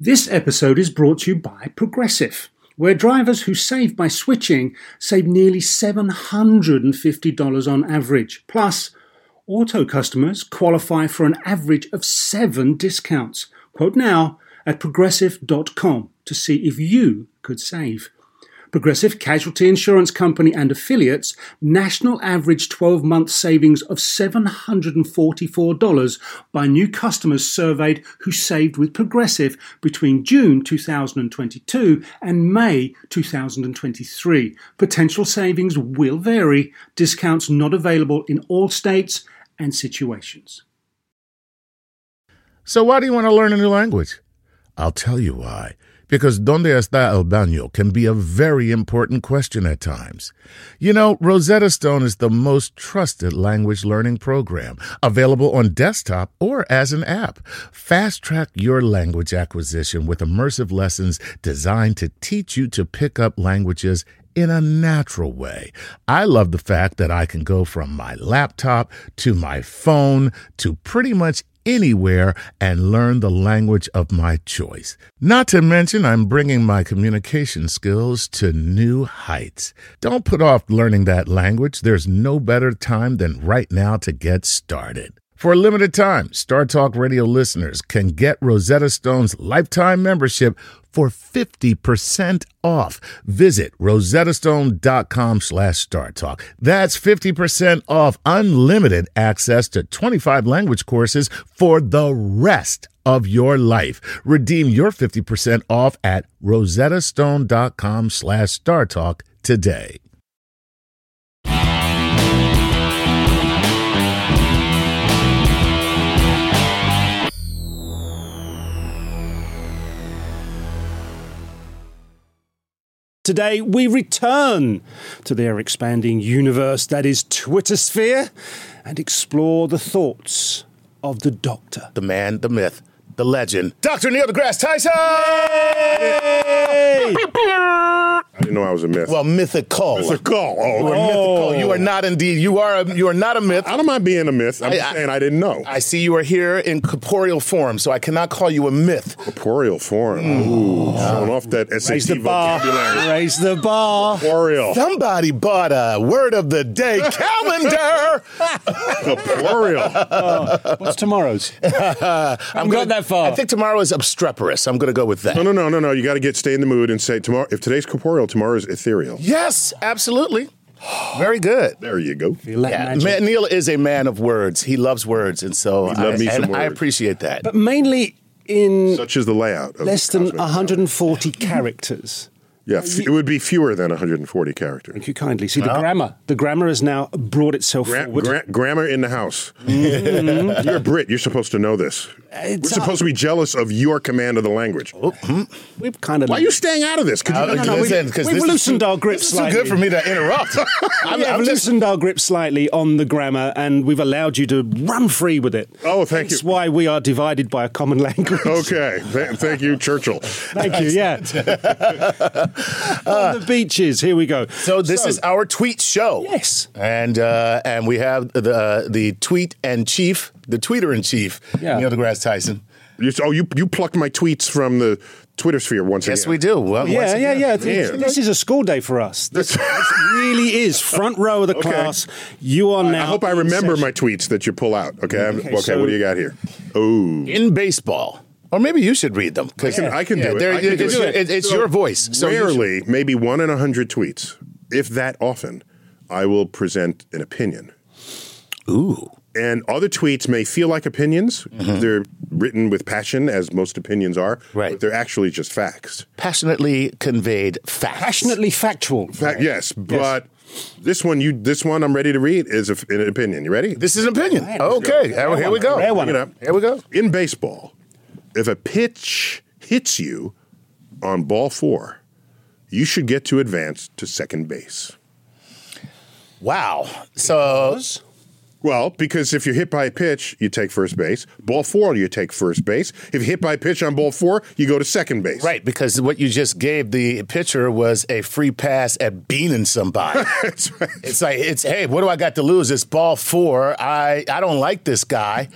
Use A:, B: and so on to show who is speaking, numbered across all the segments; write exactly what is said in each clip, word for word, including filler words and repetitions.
A: This episode is brought to you by Progressive, where drivers who save by switching save nearly seven hundred fifty dollars on average. Plus, auto customers qualify for an average of seven discounts. Quote now at progressive dot com to see if you could save. Progressive Casualty Insurance Company and affiliates, national average twelve-month savings of seven hundred forty-four dollars by new customers surveyed who saved with Progressive between June two thousand twenty-two and May two thousand twenty-three. Potential savings will vary. Discounts not available in all states and situations.
B: So why do you want to learn a new language? I'll tell you why. Because ¿Dónde está el baño? Can be a very important question at times. You know, Rosetta Stone is the most trusted language learning program, available on desktop or as an app. Fast-track your language acquisition with immersive lessons designed to teach you to pick up languages in a natural way. I love the fact that I can go from my laptop to my phone to pretty much anywhere and learn the language of my choice. Not to mention, I'm bringing my communication skills to new heights. Don't put off learning that language. There's no better time than right now to get started. For a limited time, Star Talk Radio listeners can get Rosetta Stone's lifetime membership for fifty percent off. Visit rosettastone.com slash StarTalk. That's fifty percent off unlimited access to twenty-five language courses for the rest of your life. Redeem your fifty percent off at rosettastone.com slash StarTalk today.
A: Today, we return to their expanding universe that is Twittersphere and explore the thoughts of the Doctor.
B: The man, the myth, the legend, Doctor Neil deGrasse Tyson!
A: Yay!
C: I didn't know I was a myth.
B: Well, mythical.
C: Mythical. Oh,
B: You are
C: oh.
B: mythical. You are not indeed. You are a, you are not a myth.
C: I don't mind being a myth. I'm
B: I-
C: just saying I didn't know.
B: I see you are here in corporeal form, so I cannot call you a myth.
C: Corporeal form. Ooh, showing off that S A
A: Raise
C: T
A: the bar.
C: vocabulary.
A: Raise the bar.
C: Corporeal.
B: Somebody bought a word of the day calendar.
C: Corporeal.
A: What's tomorrow's? I haven't got that far.
B: I think tomorrow is obstreperous. I'm going to go with that.
C: No, no, no, no, no. You got to get stay in the mood and say tomorrow. If today's corporeal, tomorrow is ethereal.
B: Yes, absolutely. Very good.
C: There you go.
A: Feel that
B: Yeah,
A: magic.
B: man, Neil is a man of words. He loves words, and so
C: He loved
B: I,
C: me some
B: and I
C: words.
B: appreciate that.
A: But mainly in
C: Such is the layout. Of
A: less than
C: Cosmic
A: one hundred forty characters.
C: Yeah, f- it would be fewer than one hundred forty characters.
A: Thank you kindly. See, the grammar. The grammar has now brought itself
C: Gra-
A: forward.
C: gra- grammar in the house. You're a Brit. You're supposed to know this.
A: It's,
C: We're supposed to be jealous of your command of the language.
A: We've kind of...
C: Why are you staying out of this? Could you
B: Uh,
C: not-
A: no, no,
B: listen,
A: we've-
B: 'cause
A: we've
B: this is
A: loosened
B: too-
A: our grip
B: This is too
A: slightly.
B: good for me to interrupt. I'm,
A: we have
B: I'm just,
A: loosened our grip slightly on the grammar, and we've allowed you to run free with it.
C: Oh, thank
A: That's
C: you.
A: why we are divided by a common language.
C: Okay. Th- thank you, Churchill.
A: Thank you, yeah. On the beaches, here we go.
B: so this is our tweet show.
A: Yes.
B: And uh, and we have the uh, the tweet and chief, the tweeter in chief,
A: Yeah.
B: Neil deGrasse Tyson.
C: You, oh, you you plucked my tweets from the Twitter sphere once
B: Yes,
C: again.
B: we do. Well,
A: Yeah,
B: once
A: yeah,
B: again.
A: yeah.
C: Yeah.
A: This is a school day for us. This, this really is front row of the
C: Okay.
A: class. You are now.
C: I hope I
A: in
C: remember
A: session.
C: my tweets that you pull out. Okay. I'm-
A: Okay,
C: okay.
A: so-
C: what do you got here? Oh.
B: In baseball. Or maybe you should read them. 'cause-
C: I can- I can do it.
B: there-
C: I can do
B: it's
C: it.
B: your- it- It's
C: So
B: your voice. So you should-
C: Rarely, maybe one in a hundred tweets, if that often, I will present an opinion.
B: Ooh.
C: And other tweets may feel like opinions. They're written with passion, as most opinions are.
B: Right.
C: But they're actually just facts.
B: Passionately conveyed facts.
A: Passionately factual.
C: Fact, yes, but this one, you, this one, I'm ready to read is a, an opinion. You ready?
B: This is an opinion. Okay, here, here we go.
A: Rare one.
C: Pick it up.
B: Here we go.
C: In baseball, if a pitch hits you on ball four, you should get to advance to second base.
B: Wow. So
C: Well, because if you're hit by a pitch, you take first base. Ball four, you take first base. If you're hit by a pitch on ball four, you go to second base.
B: right, because what you just gave the pitcher was a free pass at beaning somebody.
C: That's right.
B: It's like it's hey, what do I got to lose? It's ball four. I I don't like this guy.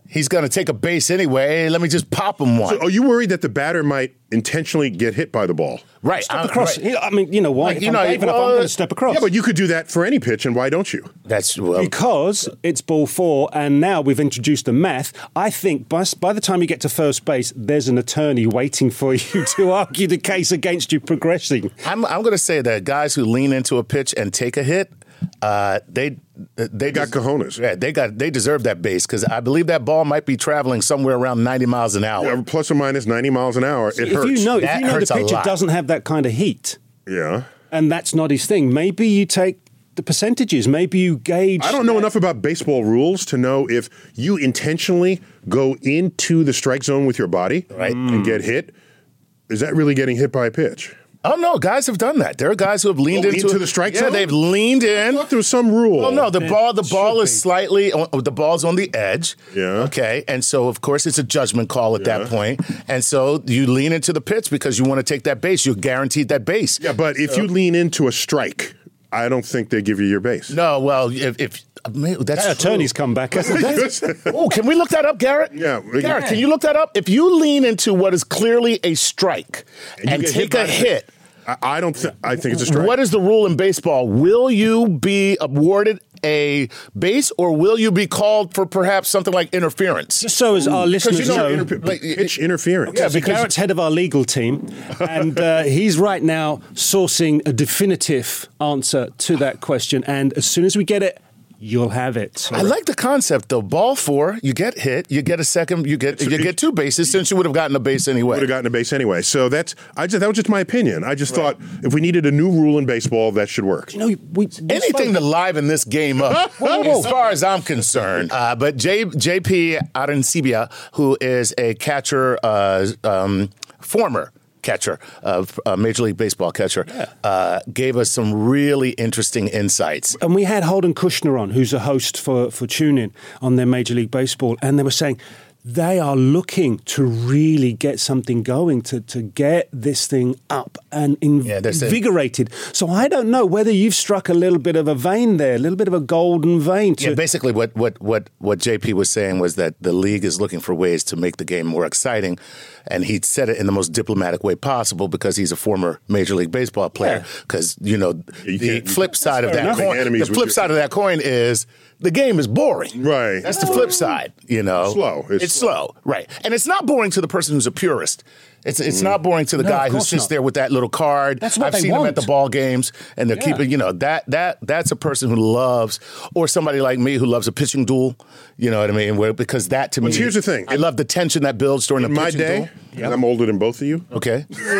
B: he's going to take a base anyway. Hey, let me just pop him one.
C: So are you worried that the batter might intentionally get hit by the ball?
B: Right.
A: Step
B: I'm-
A: across.
B: right.
A: I mean, you know why?
B: Like,
A: If
B: you
A: I'm
B: know,
A: brave enough,
B: well,
A: I'm going to step across.
C: Yeah, but you could do that for any pitch, and why don't you?
B: That's well,
A: Because it's ball four, and now we've introduced the math. I think by, by the time you get to first base, there's an attorney waiting for you to argue the case against you progressing.
B: I'm, I'm going to say that guys who lean into a pitch and take a hit, uh, they they
C: got
B: des-
C: cojones.
B: Yeah, they got they deserve that base because I believe that ball might be traveling somewhere around ninety miles an hour.
C: Yeah, plus or minus ninety miles an hour. It
A: if
C: hurts.
A: you know, if
B: That
A: you know
B: hurts
A: the
B: a
A: pitcher
B: lot.
A: doesn't have that kind of heat,
C: Yeah.
A: and that's not his thing, maybe you take the percentages. Maybe you gauge.
C: I don't know enough about baseball rules to know if you intentionally go into the strike zone with your body
B: Right.
C: and get hit. Is that really getting hit by a pitch?
B: Oh no, guys have done that. There are guys who have leaned
C: Oh,
B: into
C: into the strike
B: yeah,
C: zone?
B: they've leaned
C: I
B: in.
C: thought there was some rule.
B: Well, no, the ball the ball
A: should
B: is
A: be.
B: slightly on, the ball's on the edge.
C: Yeah.
B: Okay, and so of course it's a judgment call at that point, and so you lean into the pitch because you want to take that base. You're guaranteed that base.
C: Yeah, but if you lean into a strike, I don't think they give you your base.
B: No, well, if, if man, that's
A: That attorney's
B: true.
A: come back, hasn't he?
B: Oh, can we look that up, Garrett?
C: Yeah, we can-
B: Garrett, can you look that up? If you lean into what is clearly a strike
C: you
B: and
C: get
B: take
C: by
B: a hit,
C: I, I don't. Th- I think it's a strike.
B: what is the rule in baseball? Will you be awarded a base, or will you be called for perhaps something like interference?
A: Just so as our listeners
B: you know,
A: know,
B: interpe-
C: like, pitch interference?
B: Yeah,
A: so
B: because-
A: Garrett's head of our legal team, and uh, he's right now sourcing a definitive answer to that question. And as soon as we get it, you'll have it.
B: I like the concept though. Ball four, you get hit, you get a second, you get you get two bases since you would have gotten a base anyway.
C: Would have gotten a base anyway. So that's. I just that was just my opinion. I just thought if we needed a new rule in baseball, that should work.
A: You know, we, we
B: Anything to
A: spoke-
B: liven this game up, as far as I'm concerned. Uh, but J, JP Arencibia, who is a catcher, uh, um, former catcher, of uh, Major League Baseball catcher, uh, gave us some really interesting insights.
A: And we had Holden Kushner on, who's a host for, for TuneIn on their Major League Baseball, and they were saying they are looking to really get something going, to, to get this thing up and in,
B: Yeah, they're saying-
A: invigorated. So I don't know whether you've struck a little bit of a vein there, a little bit of a golden vein. To,
B: Yeah, basically what, what, what, what J P was saying was that the league is looking for ways to make the game more exciting. And he said it in the most diplomatic way possible because he's a former Major League Baseball player. Because, you know,
C: You
B: the
C: can't-
B: flip side of
C: fair
B: that
C: enough.
B: coin,
C: Enemies
B: the
C: with
B: flip
C: your-
B: side of that coin is the game is boring.
C: Right.
B: That's the flip side, you know.
C: Slow. It's
B: It's, slow. Right. And it's not boring to the person who's a purist. It's it's not boring to the
A: No,
B: guy
A: of
B: who
A: course
B: sits
A: not.
B: there with that little card.
A: That's what
B: I've
A: they
B: seen him
A: want.
B: at the ball games, and they're
A: Yeah.
B: keeping, you know, that that that's a person who loves, or somebody like me who loves a pitching duel. You know what I mean? Where, because that to me,
C: here's the thing.
B: I love the tension that builds during
C: In
B: the
C: my
B: pitching
C: day,
B: duel.
C: and I'm older than both of you.
B: Okay.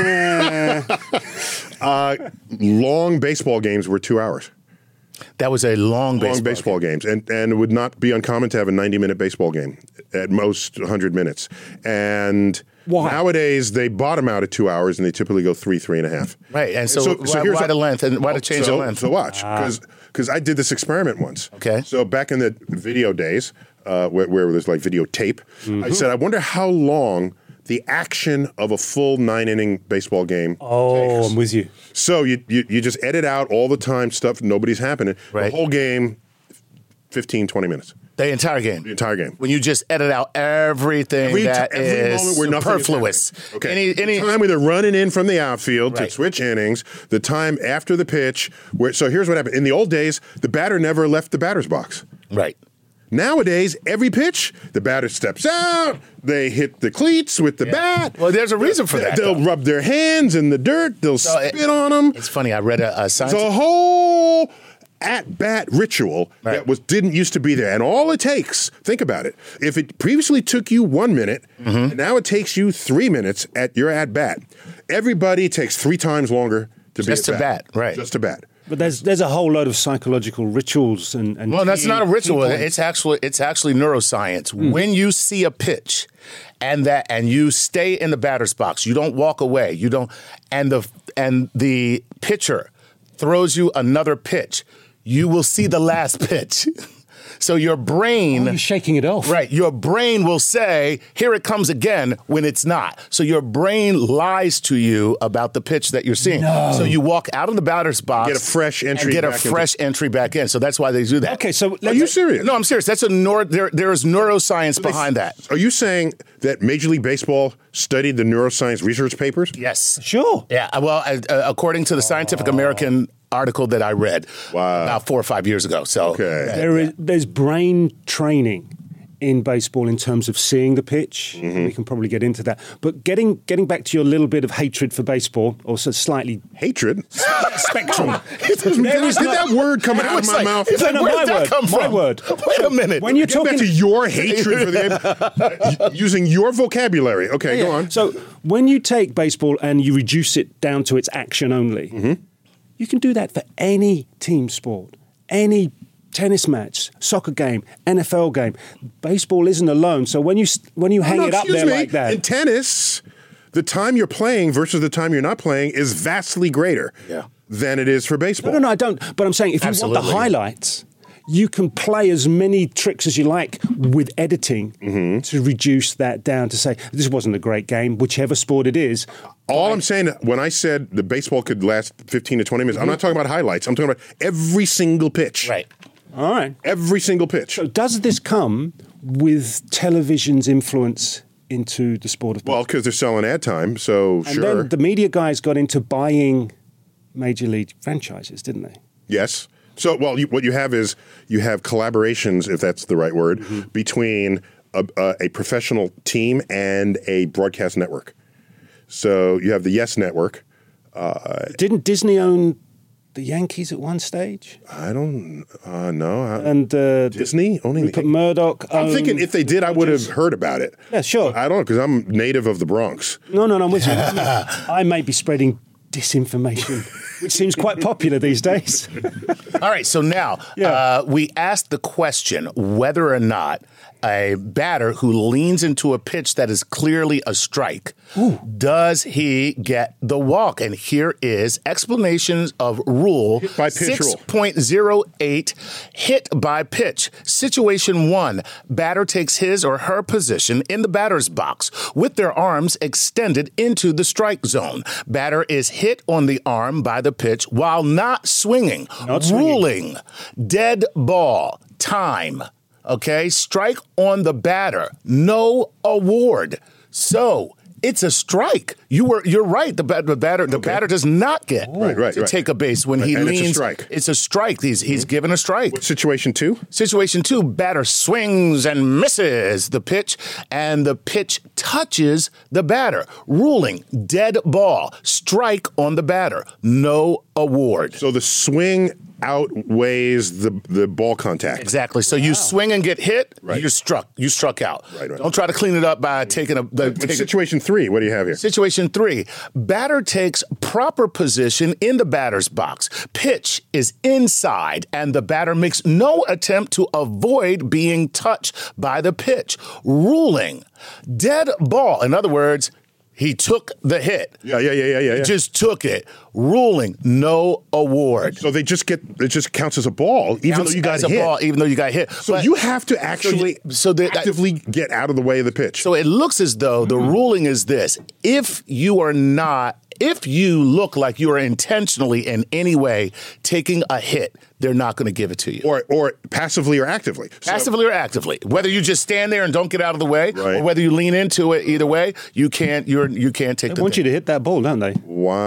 C: Uh, long baseball games were two hours.
B: That was a long baseball.
C: Long baseball games, and and it would not be uncommon to have a ninety minute baseball game, at most one hundred minutes. And
A: Why?
C: nowadays they bottom out at two hours, and they typically go three, three and a half.
B: Right, and so why-
C: here's
B: why
C: a-
B: the length, and why the
C: Oh,
B: change
C: so,
B: of length?
C: So watch, because I did this experiment once.
B: Okay.
C: So back in the video days, uh, where, where there's like videotape, I said, I wonder how long the action of a full nine inning baseball game.
A: oh, I'm with you.
C: So you, you you just edit out all the time stuff, nobody's happening.
B: Right.
C: The whole game, fifteen, twenty minutes.
B: The entire game.
C: The entire game.
B: When you just edit out everything
C: Every,
B: that
C: every
B: is
C: moment where nothing is
B: superfluous.
C: happening. Okay.
B: Any, any,
C: the time where they're running in from the outfield
B: Right.
C: to switch innings, the time after the pitch. Where so here's what happened. In the old days, the batter never left the batter's box.
B: right.
C: Nowadays, every pitch, the batter steps out, they hit the cleats with the bat.
B: Well, there's a reason for that,
C: They'll
B: though.
C: rub their hands in the dirt, they'll
B: So it-
C: spit on them.
B: It's funny. I read a, a
C: It's
B: science.
C: a whole at-bat ritual
B: Right.
C: that was didn't used to be there. And all it takes, think about it, if it previously took you one minute,
B: Mm-hmm.
C: and now it takes you three minutes at your at-bat, everybody takes three times longer to be
B: Just
C: at
B: to bat, right.
C: Just to bat.
A: But there's there's a whole load of psychological rituals and, and
B: Well, that's
A: key-
B: not a ritual.
A: key points.
B: It's actually it's actually neuroscience. When you see a pitch, and that and you stay in the batter's box, you don't walk away. You don't, and the and the pitcher throws you another pitch. You will see the last pitch. So your brain...
A: Oh, you're shaking it off.
B: Right. Your brain will say, here it comes again, when it's not. So your brain lies to you about the pitch that you're seeing.
A: No.
B: So you walk out of the batter's box.
C: Get a fresh entry
B: And get a
C: back
B: fresh
C: into-
B: entry back in. So that's why they do that.
A: Okay, so...
C: Are you serious?
B: No, I'm serious. That's a neuro, there, there is neuroscience behind that.
C: Are you saying that Major League Baseball studied the neuroscience research papers?
B: Yes.
A: Sure.
B: Yeah. Well, uh, uh, according to the Scientific American article that I read
C: Wow.
B: about four or five years ago. So
C: Okay.
A: There is there's brain training in baseball in terms of seeing the pitch.
C: Mm-hmm.
A: We can probably get into that. But getting getting back to your little bit of hatred for baseball, or so slightly
C: Hatred?
A: spectrum.
C: Did,
A: There is
C: did
A: not-
C: that word come out of
B: It's
C: my
B: like-
C: mouth?
B: it's like,
A: No, no,
B: where
A: my
B: did that
A: word,
B: come
A: my
B: from?
A: word.
B: Wait a minute.
A: When you're
C: Get back
A: talking
C: to your hatred for the game, using your vocabulary. Okay, go on.
A: So when you take baseball and you reduce it down to its action only,
C: Mm-hmm.
A: you can do that for any team sport, any tennis match, soccer game, N F L game. Baseball isn't alone. So when you when you hang
C: Oh, no,
A: it up
C: excuse
A: there
C: me.
A: like that,
C: In tennis, the time you're playing versus the time you're not playing is vastly greater
B: Yeah.
C: than it is for baseball.
A: no, no, no, I don't. But I'm saying if you want
B: Absolutely.
A: the highlights, you can play as many tricks as you like with editing
C: Mm-hmm.
A: to reduce that down to say this wasn't a great game, whichever sport it is.
C: All I'm saying, when I said the baseball could last fifteen to twenty minutes, I'm not talking about highlights. I'm talking about every single pitch.
B: Right.
A: All right.
C: Every single pitch.
A: So does this come with television's influence into the sport of baseball?
C: Well, because they're selling ad time, so
A: and
C: sure.
A: then the media guys got into buying major league franchises, didn't they?
C: Yes. So, well, you, what you have is you have collaborations, if that's the right word,
A: Mm-hmm.
C: between a, a, a professional team and a broadcast network. So you have the Yes Network.
A: Didn't Disney own the Yankees at one stage?
C: I don't uh, know. I,
A: And uh,
C: Disney owning
A: Rupert
C: the
A: Murdoch.
C: I'm
A: owned
C: thinking if they did, I would have
A: Dodgers.
C: heard about it.
A: Yeah, sure.
C: I don't know, because I'm native of the Bronx.
A: No, no, no, I'm with you. I may be spreading disinformation, which seems quite popular these days.
B: All right, so now
A: Yeah.
B: uh, we asked the question whether or not a batter who leans into a pitch that is clearly a strike, does he get the walk? And here is explanations of rule
C: Hit by pitch rule.
B: six point oh eight, hit by pitch. Situation one, batter takes his or her position in the batter's box with their arms extended into the strike zone. Batter is hit on the arm by the pitch while not swinging.
A: Not swinging.
B: Ruling, dead ball, time. Okay, strike on the batter, no award. So it's a strike. You were you're right. The, bat, the batter the batter does not get
C: Right, right,
B: to
C: right.
B: take a base when he
C: And it's a
B: leans.
C: strike.
B: It's a strike. He's he's given a strike.
C: Situation two?
B: Situation two, batter swings and misses the pitch, and the pitch touches the batter. Ruling, dead ball, strike on the batter, no award.
C: So the swing outweighs the the ball contact.
B: Exactly. So you swing and get hit,
C: Right.
B: you're struck. You struck out.
C: Right, right.
B: Don't try to clean it up by taking a. The,
C: But
B: taking-
C: situation three, what do you have here?
B: Situation three, batter takes proper position in the batter's box. Pitch is inside, and the batter makes no attempt to avoid being touched by the pitch. Ruling, dead ball. In other words, he took the hit.
C: Yeah, yeah, yeah, yeah, yeah. yeah.
B: Just took it. Ruling, no award.
C: So they just get it just counts as a ball, even
B: Counts
C: though you got
B: as a
C: hit.
B: ball, even though you got hit.
C: So
B: But-
C: you have to actually
B: so, so the,
C: actively get out of the way of the pitch.
B: So it looks as though the ruling is this: if you are not, if you look like you are intentionally in any way taking a hit, they're not going to give it to you.
C: or or passively or actively. So-
B: Passively or actively, whether you just stand there and don't get out of the way,
C: Right.
B: or whether you lean into it, either way, you can't. You're you can't take
A: They
B: the.
A: want you to hit that ball, don't they?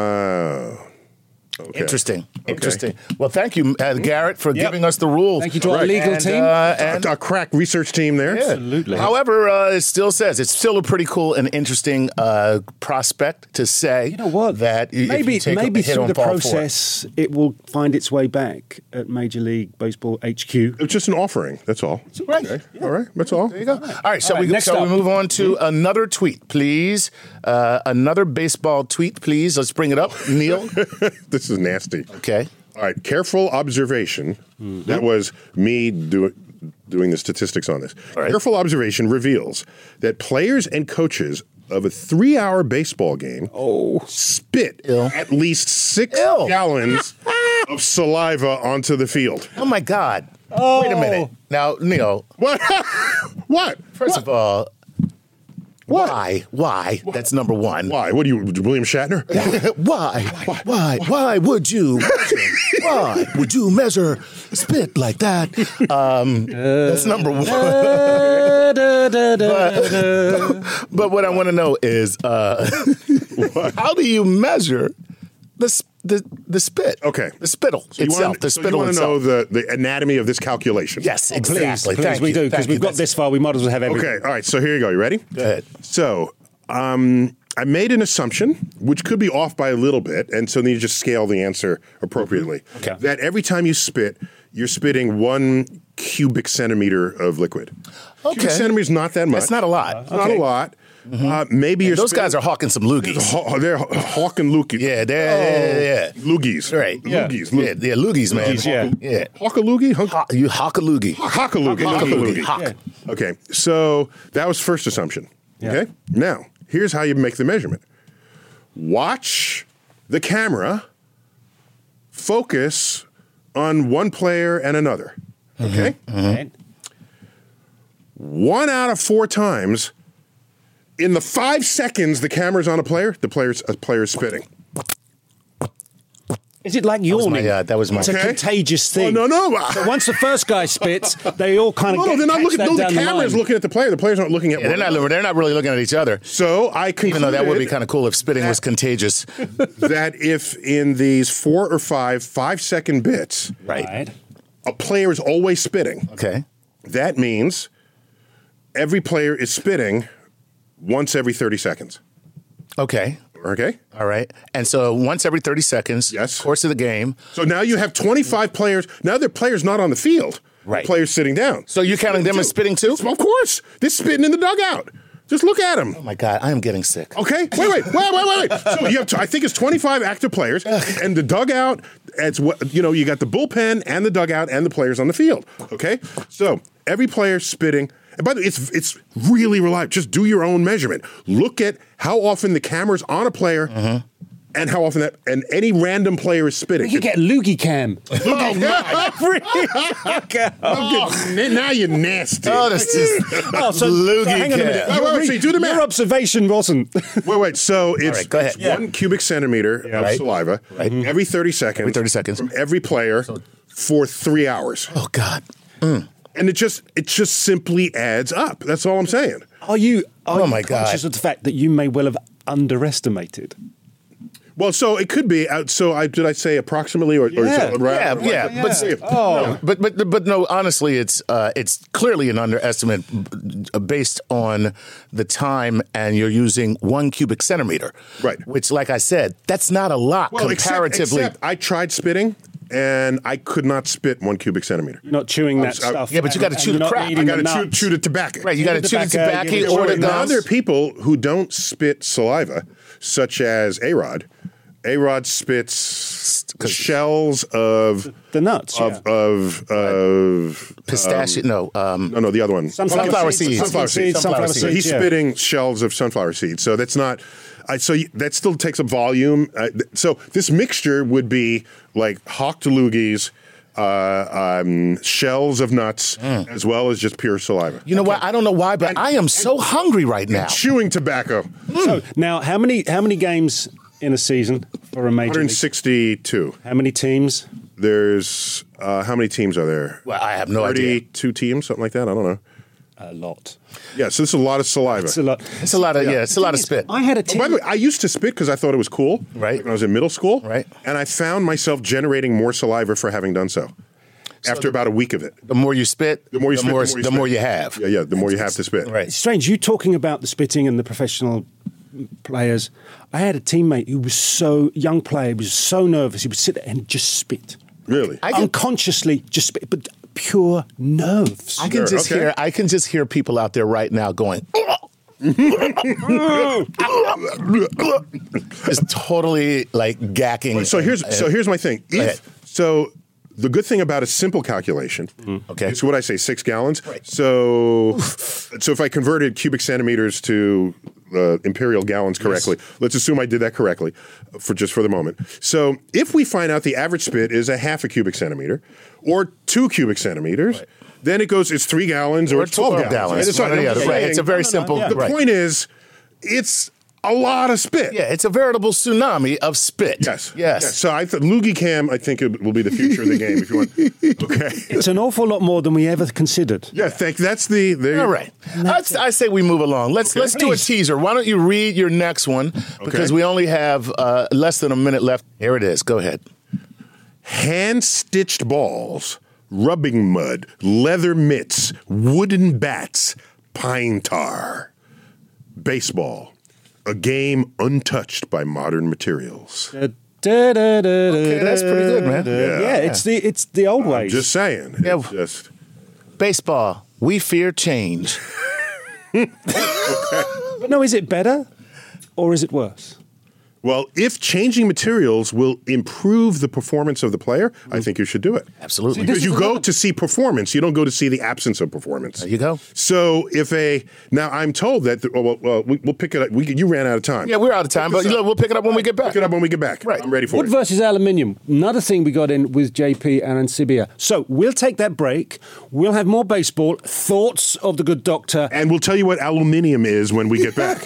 C: Wow. Okay.
B: Interesting, interesting. Well, thank you, uh, Garrett, for
A: Yep.
B: giving us the rules.
A: Thank you to our
C: Right.
A: legal
B: And,
A: team.
B: uh, and
C: A crack research team there.
B: Yeah.
A: Absolutely.
B: However, uh, it still says it's still a pretty cool and interesting uh, prospect to say.
A: You know what?
B: That if
A: maybe
B: you take a
A: maybe
B: hit
A: through
B: on
A: the
B: ball four.
A: process, it will find its way back at Major League Baseball H Q.
C: It's just an offering. That's all.
B: Right.
C: Okay. All right. That's all.
B: There you go. All right, so,
A: All right,
B: we,
A: next
B: so
A: up.
B: we move on to another tweet, please. Uh, another baseball tweet, please. Let's bring it up, Neil.
C: This is nasty.
B: Okay.
C: All right. Careful observation. That was me do, doing the statistics on this.
B: All right.
C: Careful observation reveals that players and coaches of a three-hour baseball game spit
B: Ill.
C: at least six
B: Ill.
C: gallons of saliva onto the field.
B: Oh my God.
A: Oh.
B: Wait a minute. Now, Neil,
C: What? What?
B: first
C: What?
B: of all,
C: What?
B: why? Why? That's number one.
C: Why? What are you, William Shatner?
B: Why? Why? Why would you? Why would you measure spit like that? Um, that's number one. but, but what I want to know is, uh, how do you measure the s- the the spit?
C: Okay.
B: the spittle
C: So you
B: itself.
C: wanna-
B: the
C: so
B: spittle
C: you want to
B: itself.
C: know the, the anatomy of this calculation?
B: Yes,
A: Please,
B: exactly.
A: please,
B: Thank
A: we
B: you.
A: do, because
B: Thank you.
A: we've got
B: That's-
A: this far. We might as well have everything.
C: Okay, all right, so here you go. You ready?
B: Go ahead.
C: So, um, I made an assumption, which could be off by a little bit, and so then you just scale the answer appropriately.
A: Okay.
C: That every time you spit, you're spitting one cubic centimeter of liquid. Cubic
B: Okay.
C: centimeter is not that much.
B: That's not a lot.
C: It's not a lot. Uh, maybe you're
B: Those
C: spitting-
B: guys are hawking some loogies.
C: Haw- they're hawk and loogies.
B: Yeah, they're yeah, yeah.
C: Loogies.
B: Right.
A: Yeah.
C: Loogies.
B: Yeah, yeah, loogies, man.
A: Loogies, yeah.
B: yeah.
C: Hawk a loogie? Hawk-
B: Haw- you hawk a loogie.
C: Hawk a loogie.
B: Hawk a
C: Hawk a
B: loogie.
C: loogie.
B: Hawk.
C: Okay, so that was first assumption.
A: Yeah.
C: Okay, now here's how you make the measurement. Watch the camera focus on one player and another. Okay,
A: Right.
C: one out of four times in the five seconds the camera's on a player, the player's a player's spitting.
A: Is it like
B: was
A: yawning?
B: my, uh, that was my-
A: It's
C: Okay.
A: a contagious thing.
C: Oh, no, no.
A: So once the first guy spits, they all kind of
C: No,
A: get
C: no, they're not
A: catch
C: looking.
A: that
C: No, the
A: down the
C: camera's
A: line.
C: looking at the player. The players aren't looking at
B: Yeah,
C: one
B: they're not.
C: another.
B: They're not really looking at each other.
C: So I concluded
B: Even though that would be kind of cool if spitting was contagious.
C: that if in these four or five five second bits,
B: Right.
A: Right.
C: a player is always spitting.
B: Okay.
C: That means every player is spitting once every thirty seconds.
B: Okay.
C: Okay?
B: All right. And so once every thirty seconds,
C: Yes.
B: course of the game.
C: So now you have twenty-five players. Now there are players not on the field.
B: Right.
C: Players sitting down.
B: So you're counting them as spitting too?
C: Of course. They're spitting in the dugout. Just look at them.
B: Oh my God, I am getting sick.
C: Okay, wait, wait, wait, wait, wait, wait. So you have, I think it's twenty-five active players, and the dugout. It's what you know. You got the bullpen and the dugout and the players on the field. Okay, so every player spitting. And by the way, it's it's really reliable. Just do your own measurement. Look at how often the camera's on a player, and how often that and any random player is spitting.
A: You get a loogie cam.
C: Oh, God.
A: Oh.
C: Now you're nasty.
B: Oh, that's just
A: Oh, so,
B: loogie
A: so hang on a minute.
B: cat.
C: Wait, wait, wait, so you do the math.
A: Your observation wasn't.
C: Wait, wait. So it's,
B: right, go ahead.
C: it's one cubic centimeter of
B: Right.
C: saliva
B: Right.
C: every thirty seconds.
B: Every thirty seconds.
C: From every player for three hours.
B: Oh God.
C: And it just it just simply adds up. That's all I'm saying.
A: Are you? Are
B: Oh,
A: you
B: my God.
A: conscious of the fact that you may well have underestimated?
C: Well, so it could be. Uh, so I did I say approximately or, or
A: Yeah.
C: so, right,
B: Yeah,
C: right,
B: yeah,
C: right,
B: but
C: yeah.
B: oh, but but but no. Honestly, it's uh, it's clearly an underestimate b- based on the time, and you're using one cubic centimeter,
C: Right.
B: Which, like I said, that's not a lot
C: Well, except,
B: comparatively.
C: except I tried spitting and I could not spit one cubic centimeter.
A: You're not chewing that
C: I-
A: stuff.
B: Yeah, but you gotta
A: and
B: chew
A: you're
B: the
A: not
B: crap. I
A: eating
C: I
A: the
C: got to chew,
A: nuts.
C: chew the tobacco.
B: right, you got to
A: the
B: chew the
A: tobacco,
B: tobacco
A: you
B: or
A: gotta
B: the
A: chew
C: Now
B: gums.
C: there are people who don't spit saliva, such as A-Rod. A-Rod spits shells of
A: The nuts.
C: of
A: yeah.
C: of of
B: Pistachio, no, um,
C: no no the other one
B: Sunflower seeds.
C: sunflower seeds.
A: Sunflower
C: So
A: seeds.
C: he's
A: yeah.
C: spitting shells of sunflower seeds. So that's not. I, so you, that still takes up volume. Uh, th- so this mixture would be like hawk to loogies, uh, um, shells of nuts, as well as just pure saliva.
B: You know what? I don't know why, but I am so hungry right now.
C: Chewing tobacco.
A: So now, how many how many games in a season for a major
C: one hundred
A: league?
C: sixty-two.
A: How many teams?
C: There's uh, how many teams are there?
B: Well, I have no idea.
C: thirty-two teams, something like that. I don't know.
A: A lot.
C: Yeah, so this is a lot of saliva.
A: It's a lot.
B: It's a lot of yeah, it's a lot of spit.
A: I had a
C: Oh,
A: team.
C: by the way, I used to spit because I thought it was cool.
B: Right.
C: When I was in middle school.
B: Right.
C: And I found myself generating more saliva for having done so. After about a week of it.
B: The more you spit,
C: The more you
B: the
C: spit,
B: more,
C: the more you
B: the
C: spit.
B: more you have.
C: Yeah, yeah. The more you have to spit.
B: Right.
A: It's strange. You talking about the spitting and the professional players. I had a teammate who was so young player. He was so nervous. He would sit there and just spit.
C: Really?
B: I can-
A: Unconsciously, just spit, but pure nerves.
B: I can
C: Sure,
B: just
C: okay.
B: hear I can just hear people out there right now going just totally like gacking.
C: So here's so here's my thing.
B: ahead.
C: If so the good thing about a simple calculation,
B: mm-hmm. okay,
C: so what I say, six gallons. Right. So, so if I converted cubic centimeters to uh, imperial gallons correctly, yes. let's assume I did that correctly for just for the moment. So if we find out the average spit is a half a cubic centimeter or two cubic centimeters, right. then it goes, it's three gallons or, or twelve, twelve gallons.
B: gallons.
C: Right? It's,
B: right. Right. It's a very no, no, simple.
C: No, yeah. The
B: right.
C: point is, it's a lot of spit.
B: Yeah, it's a veritable tsunami of spit.
C: Yes.
B: Yes.
C: yes. So I th- Loogie Cam, I think it will be the future of the game if you want. Okay.
A: It's an awful lot more than we ever considered.
C: Yeah, thank that's the there.
B: All right. I, I say we move along. Let's okay. let's Please. do a teaser. Why don't you read your next one because okay. we only have uh, less than a minute left. Here it is. Go ahead.
C: Hand-stitched balls, rubbing mud, leather mitts, wooden bats, pine tar, baseball. A game untouched by modern materials.
A: Da, da, da, da,
B: okay, that's pretty good, man.
A: Yeah, yeah, yeah. it's the it's the old
C: I'm
A: ways.
C: Just saying.
B: Yeah.
C: It's just
B: baseball. We fear change.
A: okay. But no, is it better or is it worse?
C: Well, if changing materials will improve the performance of the player, mm-hmm. I think you should do it.
B: Absolutely.
C: Because you go to see performance. You don't go to see the absence of performance.
B: There you go.
C: So if a, now I'm told that, the, well, well we, we'll pick it up. We, you ran out of time.
B: Yeah, we're out of time, but look, we'll pick it up when we get back.
C: Pick it up when we get back.
B: Right.
C: I'm ready for
A: Wood
C: it.
A: Wood versus aluminium. Another thing we got in with J P and Ansibia. So we'll take that break. We'll have more baseball. Thoughts of the good doctor.
C: And we'll tell you what aluminium is when we get back.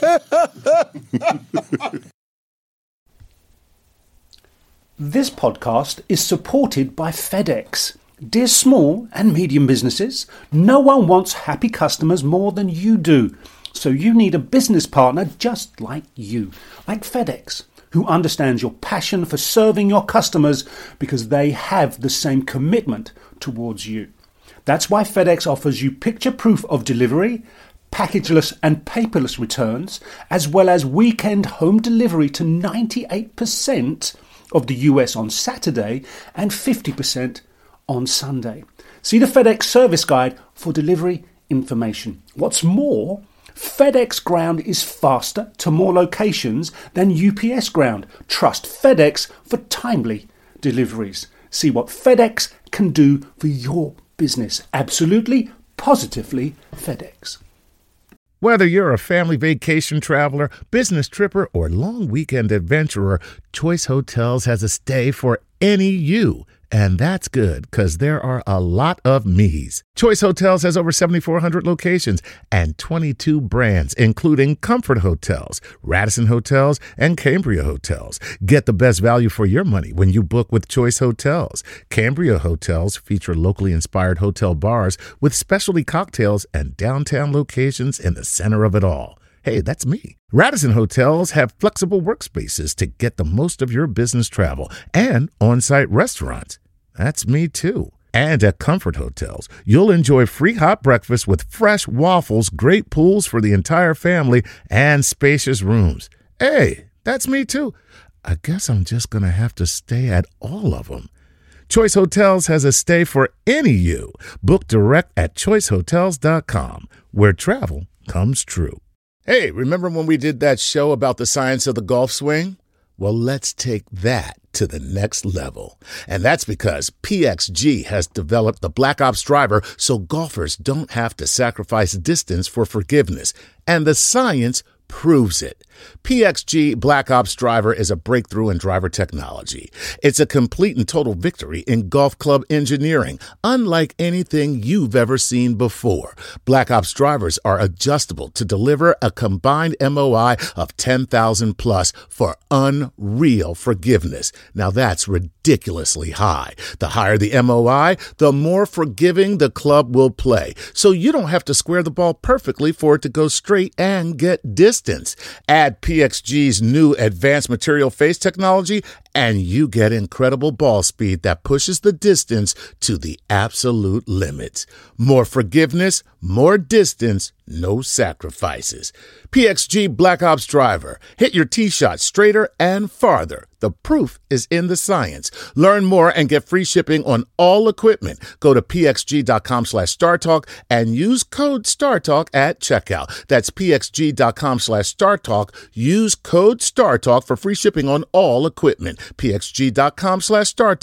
A: This podcast is supported by FedEx. Dear small and medium businesses, no one wants happy customers more than you do. So you need a business partner just like you, like FedEx, who understands your passion for serving your customers because they have the same commitment towards you. That's why FedEx offers you picture proof of delivery, packageless and paperless returns, as well as weekend home delivery to ninety-eight percent of the U S on Saturday and fifty percent on Sunday. See the FedEx service guide for delivery information. What's more, FedEx Ground is faster to more locations than U P S Ground. Trust FedEx for timely deliveries. See what FedEx can do for your business. Absolutely, positively FedEx.
B: Whether you're a family vacation traveler, business tripper, or long weekend adventurer, Choice Hotels has a stay for any you. And that's good, because there are a lot of me's. Choice Hotels has over seventy-four hundred locations and twenty-two brands, including Comfort Hotels, Radisson Hotels, and Cambria Hotels. Get the best value for your money when you book with Choice Hotels. Cambria Hotels feature locally inspired hotel bars with specialty cocktails and downtown locations in the center of it all. Hey, that's me. Radisson Hotels have flexible workspaces to get the most of your business travel and on-site restaurants. That's me too. And at Comfort Hotels, you'll enjoy free hot breakfast with fresh waffles, great pools for the entire family, and spacious rooms. Hey, that's me too. I guess I'm just going to have to stay at all of them. Choice Hotels has a stay for any you. Book direct at choice hotels dot com, where travel comes true. Hey, remember when we did that show about the science of the golf swing? Well, let's take that to the next level. And that's because P X G has developed the Black Ops driver so golfers don't have to sacrifice distance for forgiveness. And the science proves it. P X G Black Ops Driver is a breakthrough in driver technology. It's a complete and total victory in golf club engineering, unlike anything you've ever seen before. Black Ops drivers are adjustable to deliver a combined M O I of ten thousand plus for unreal forgiveness. Now that's ridiculously high. The higher the M O I, the more forgiving the club will play. So you don't have to square the ball perfectly for it to go straight and get distance. Add P X G's new advanced material face technology, and you get incredible ball speed that pushes the distance to the absolute limits. More forgiveness, more distance, no sacrifices. P X G Black Ops Driver. Hit your tee shot straighter and farther. The proof is in the science. Learn more and get free shipping on all equipment. Go to pxg.com slash StarTalk and use code StarTalk at checkout. That's pxg.com slash StarTalk. Use code StarTalk for free shipping on all equipment. pxg.com slash StarTalk.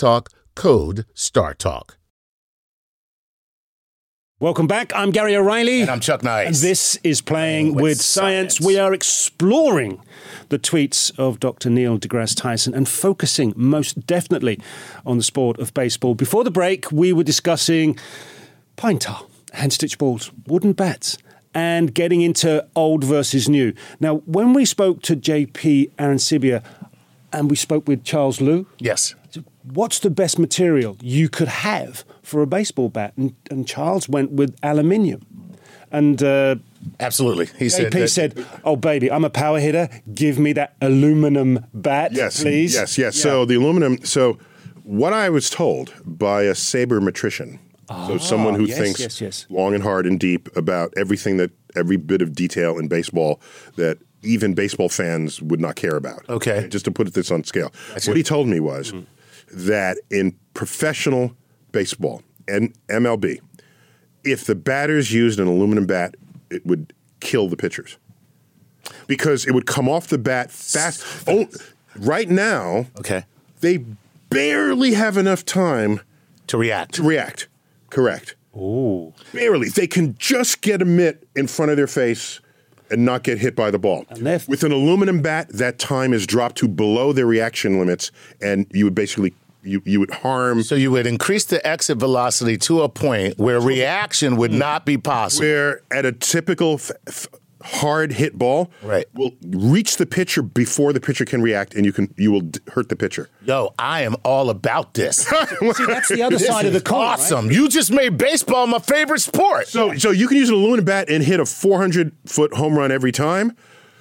B: Code StarTalk.
A: Welcome back. I'm Gary O'Reilly.
B: And I'm Chuck Nice.
A: And this is Playing with, with science. science. We are exploring the tweets of Doctor Neil deGrasse Tyson and focusing most definitely on the sport of baseball. Before the break, we were discussing pine tar, hand-stitched balls, wooden bats, and getting into old versus new. Now, when we spoke to J P Arancibia and we spoke with Charles Liu,
B: yes,
A: what's the best material you could have for a baseball bat? And, and Charles went with aluminium. And uh,
B: absolutely, he
A: J P
B: said,
A: said, "Oh baby, I'm a power hitter. Give me that aluminum bat,
C: yes,
A: please."
C: Yes, yes. Yeah. So the aluminum. So what I was told by a sabermetrician, oh, so someone who
A: yes,
C: thinks
A: yes, yes.
C: long and hard and deep about everything that every bit of detail in baseball that even baseball fans would not care about.
B: Okay,
C: just to put this on scale,
B: That's
C: what
B: it.
C: he told me was mm. that in professional baseball and M L B, if the batters used an aluminum bat, it would kill the pitchers because it would come off the bat fast. Oh, right now,
B: okay,
C: they barely have enough time
B: to react.
C: To react, correct.
A: Ooh.
C: Barely. They can just get a mitt in front of their face and not get hit by the ball. With an aluminum bat, that time is dropped to below their reaction limits, and you would basically you you would harm.
B: So you would increase the exit velocity to a point where reaction would not be possible.
C: Where at a typical f- f- hard hit ball,
B: right,
C: will reach the pitcher before the pitcher can react, and you can you will d- hurt the pitcher.
B: Yo, I am all about this.
A: See, that's the other side of the coin.
B: Awesome!
A: Right?
B: You just made baseball my favorite sport.
C: So so you can use an aluminum bat and hit a four hundred foot home run every time.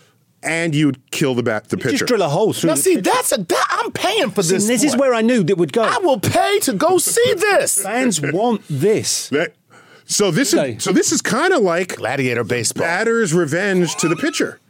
C: And you'd kill the bat, the
A: you
C: pitcher.
A: Just drill a hole through.
B: Now,
A: the
B: see,
A: pitcher.
B: that's a. That, I'm paying for
A: see,
B: this.
A: This
B: sport.
A: is where I knew that would go.
B: I will pay to go see this.
A: Fans want this.
C: That, so this
A: okay.
C: is so this is kind of like
B: gladiator baseball.
C: Batter's revenge to the pitcher.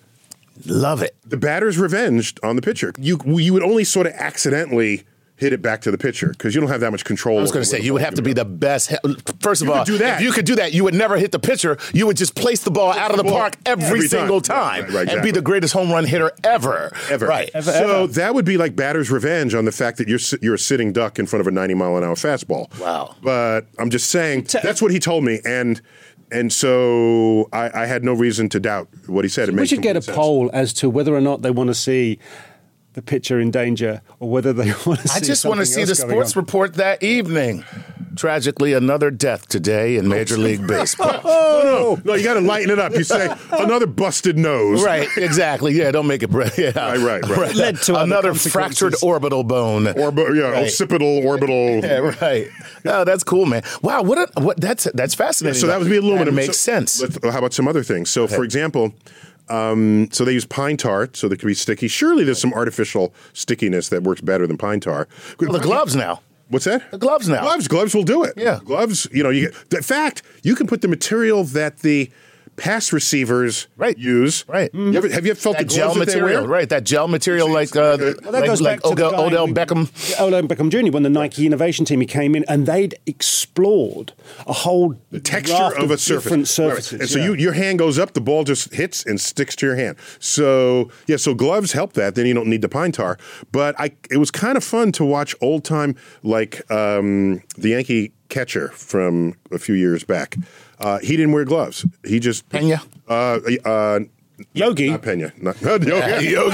B: Love it.
C: The batter's revenge on the pitcher. You you would only sort of accidentally hit it back to the pitcher because you don't have that much control.
B: I was going to say, you would have to be the best. First of
C: you
B: all,
C: do that.
B: if you could do that, you would never hit the pitcher. You would just place the ball out of the
C: ball
B: park every,
C: every
B: single
C: time,
B: time,
C: right, right, right,
B: and
C: exactly.
B: be the greatest home run hitter ever.
C: Ever.
B: Right.
A: Ever,
C: so
A: ever.
C: that would be like batter's revenge on the fact that you're you're a sitting duck in front of a ninety mile an hour fastball.
B: Wow.
C: But I'm just saying, that's what he told me. And and so I, I had no reason to doubt what he said. It
A: we
C: makes
A: should get a
C: sense.
A: poll as to whether or not they want to see the pitcher in danger or whether they want to see
B: I just want to see the sports
A: on.
B: report that evening. Tragically, another death today in Major League Baseball.
C: Oh, no, no, you got to lighten it up. You say another busted nose.
B: Right, exactly. Yeah, don't make it. Yeah.
C: Right, right, right.
A: Led to
B: another fractured orbital bone.
C: Orbi- yeah,
B: right.
C: occipital, orbital.
B: Yeah, right. Oh, that's cool, man. Wow, what? A, what? That's that's fascinating.
C: Yeah, so that would be aluminum.
B: That makes
C: so,
B: sense.
C: let's- How about some other things? So, okay. for example, um, so they use pine tar, so they can be sticky. Surely there's some artificial stickiness that works better than pine tar.
B: Well, the gloves now.
C: What's that?
B: The gloves now.
C: Gloves, gloves will do it.
B: Yeah,
C: gloves. You know, you get, in fact, you can put the material that the pass receivers
B: right.
C: use.
B: Right.
C: You ever, have you ever felt
B: that
C: the
B: gel
C: gloves
B: material?
C: that they wear?
B: Right. That gel material, like uh,
A: well, that
B: like,
A: goes
B: like
A: back to the
B: Odell,
A: guy
B: Odell
A: we-
B: Beckham.
A: Yeah, Odell Beckham Junior When the Nike Innovation Team he came in, and they'd explored a whole
C: The texture
A: raft
C: of a surface.
A: different surfaces.
C: Right. And so
A: yeah.
C: you, your hand goes up, the ball just hits and sticks to your hand. So yeah, so gloves help that. Then you don't need the pine tar. But I, it was kind of fun to watch old time, like um, the Yankee catcher from a few years back. Uh, he didn't wear gloves. He just
B: Pena.
C: Uh, uh,
A: Yogi.
C: Not Pena. Not, not Yogi. Yogi.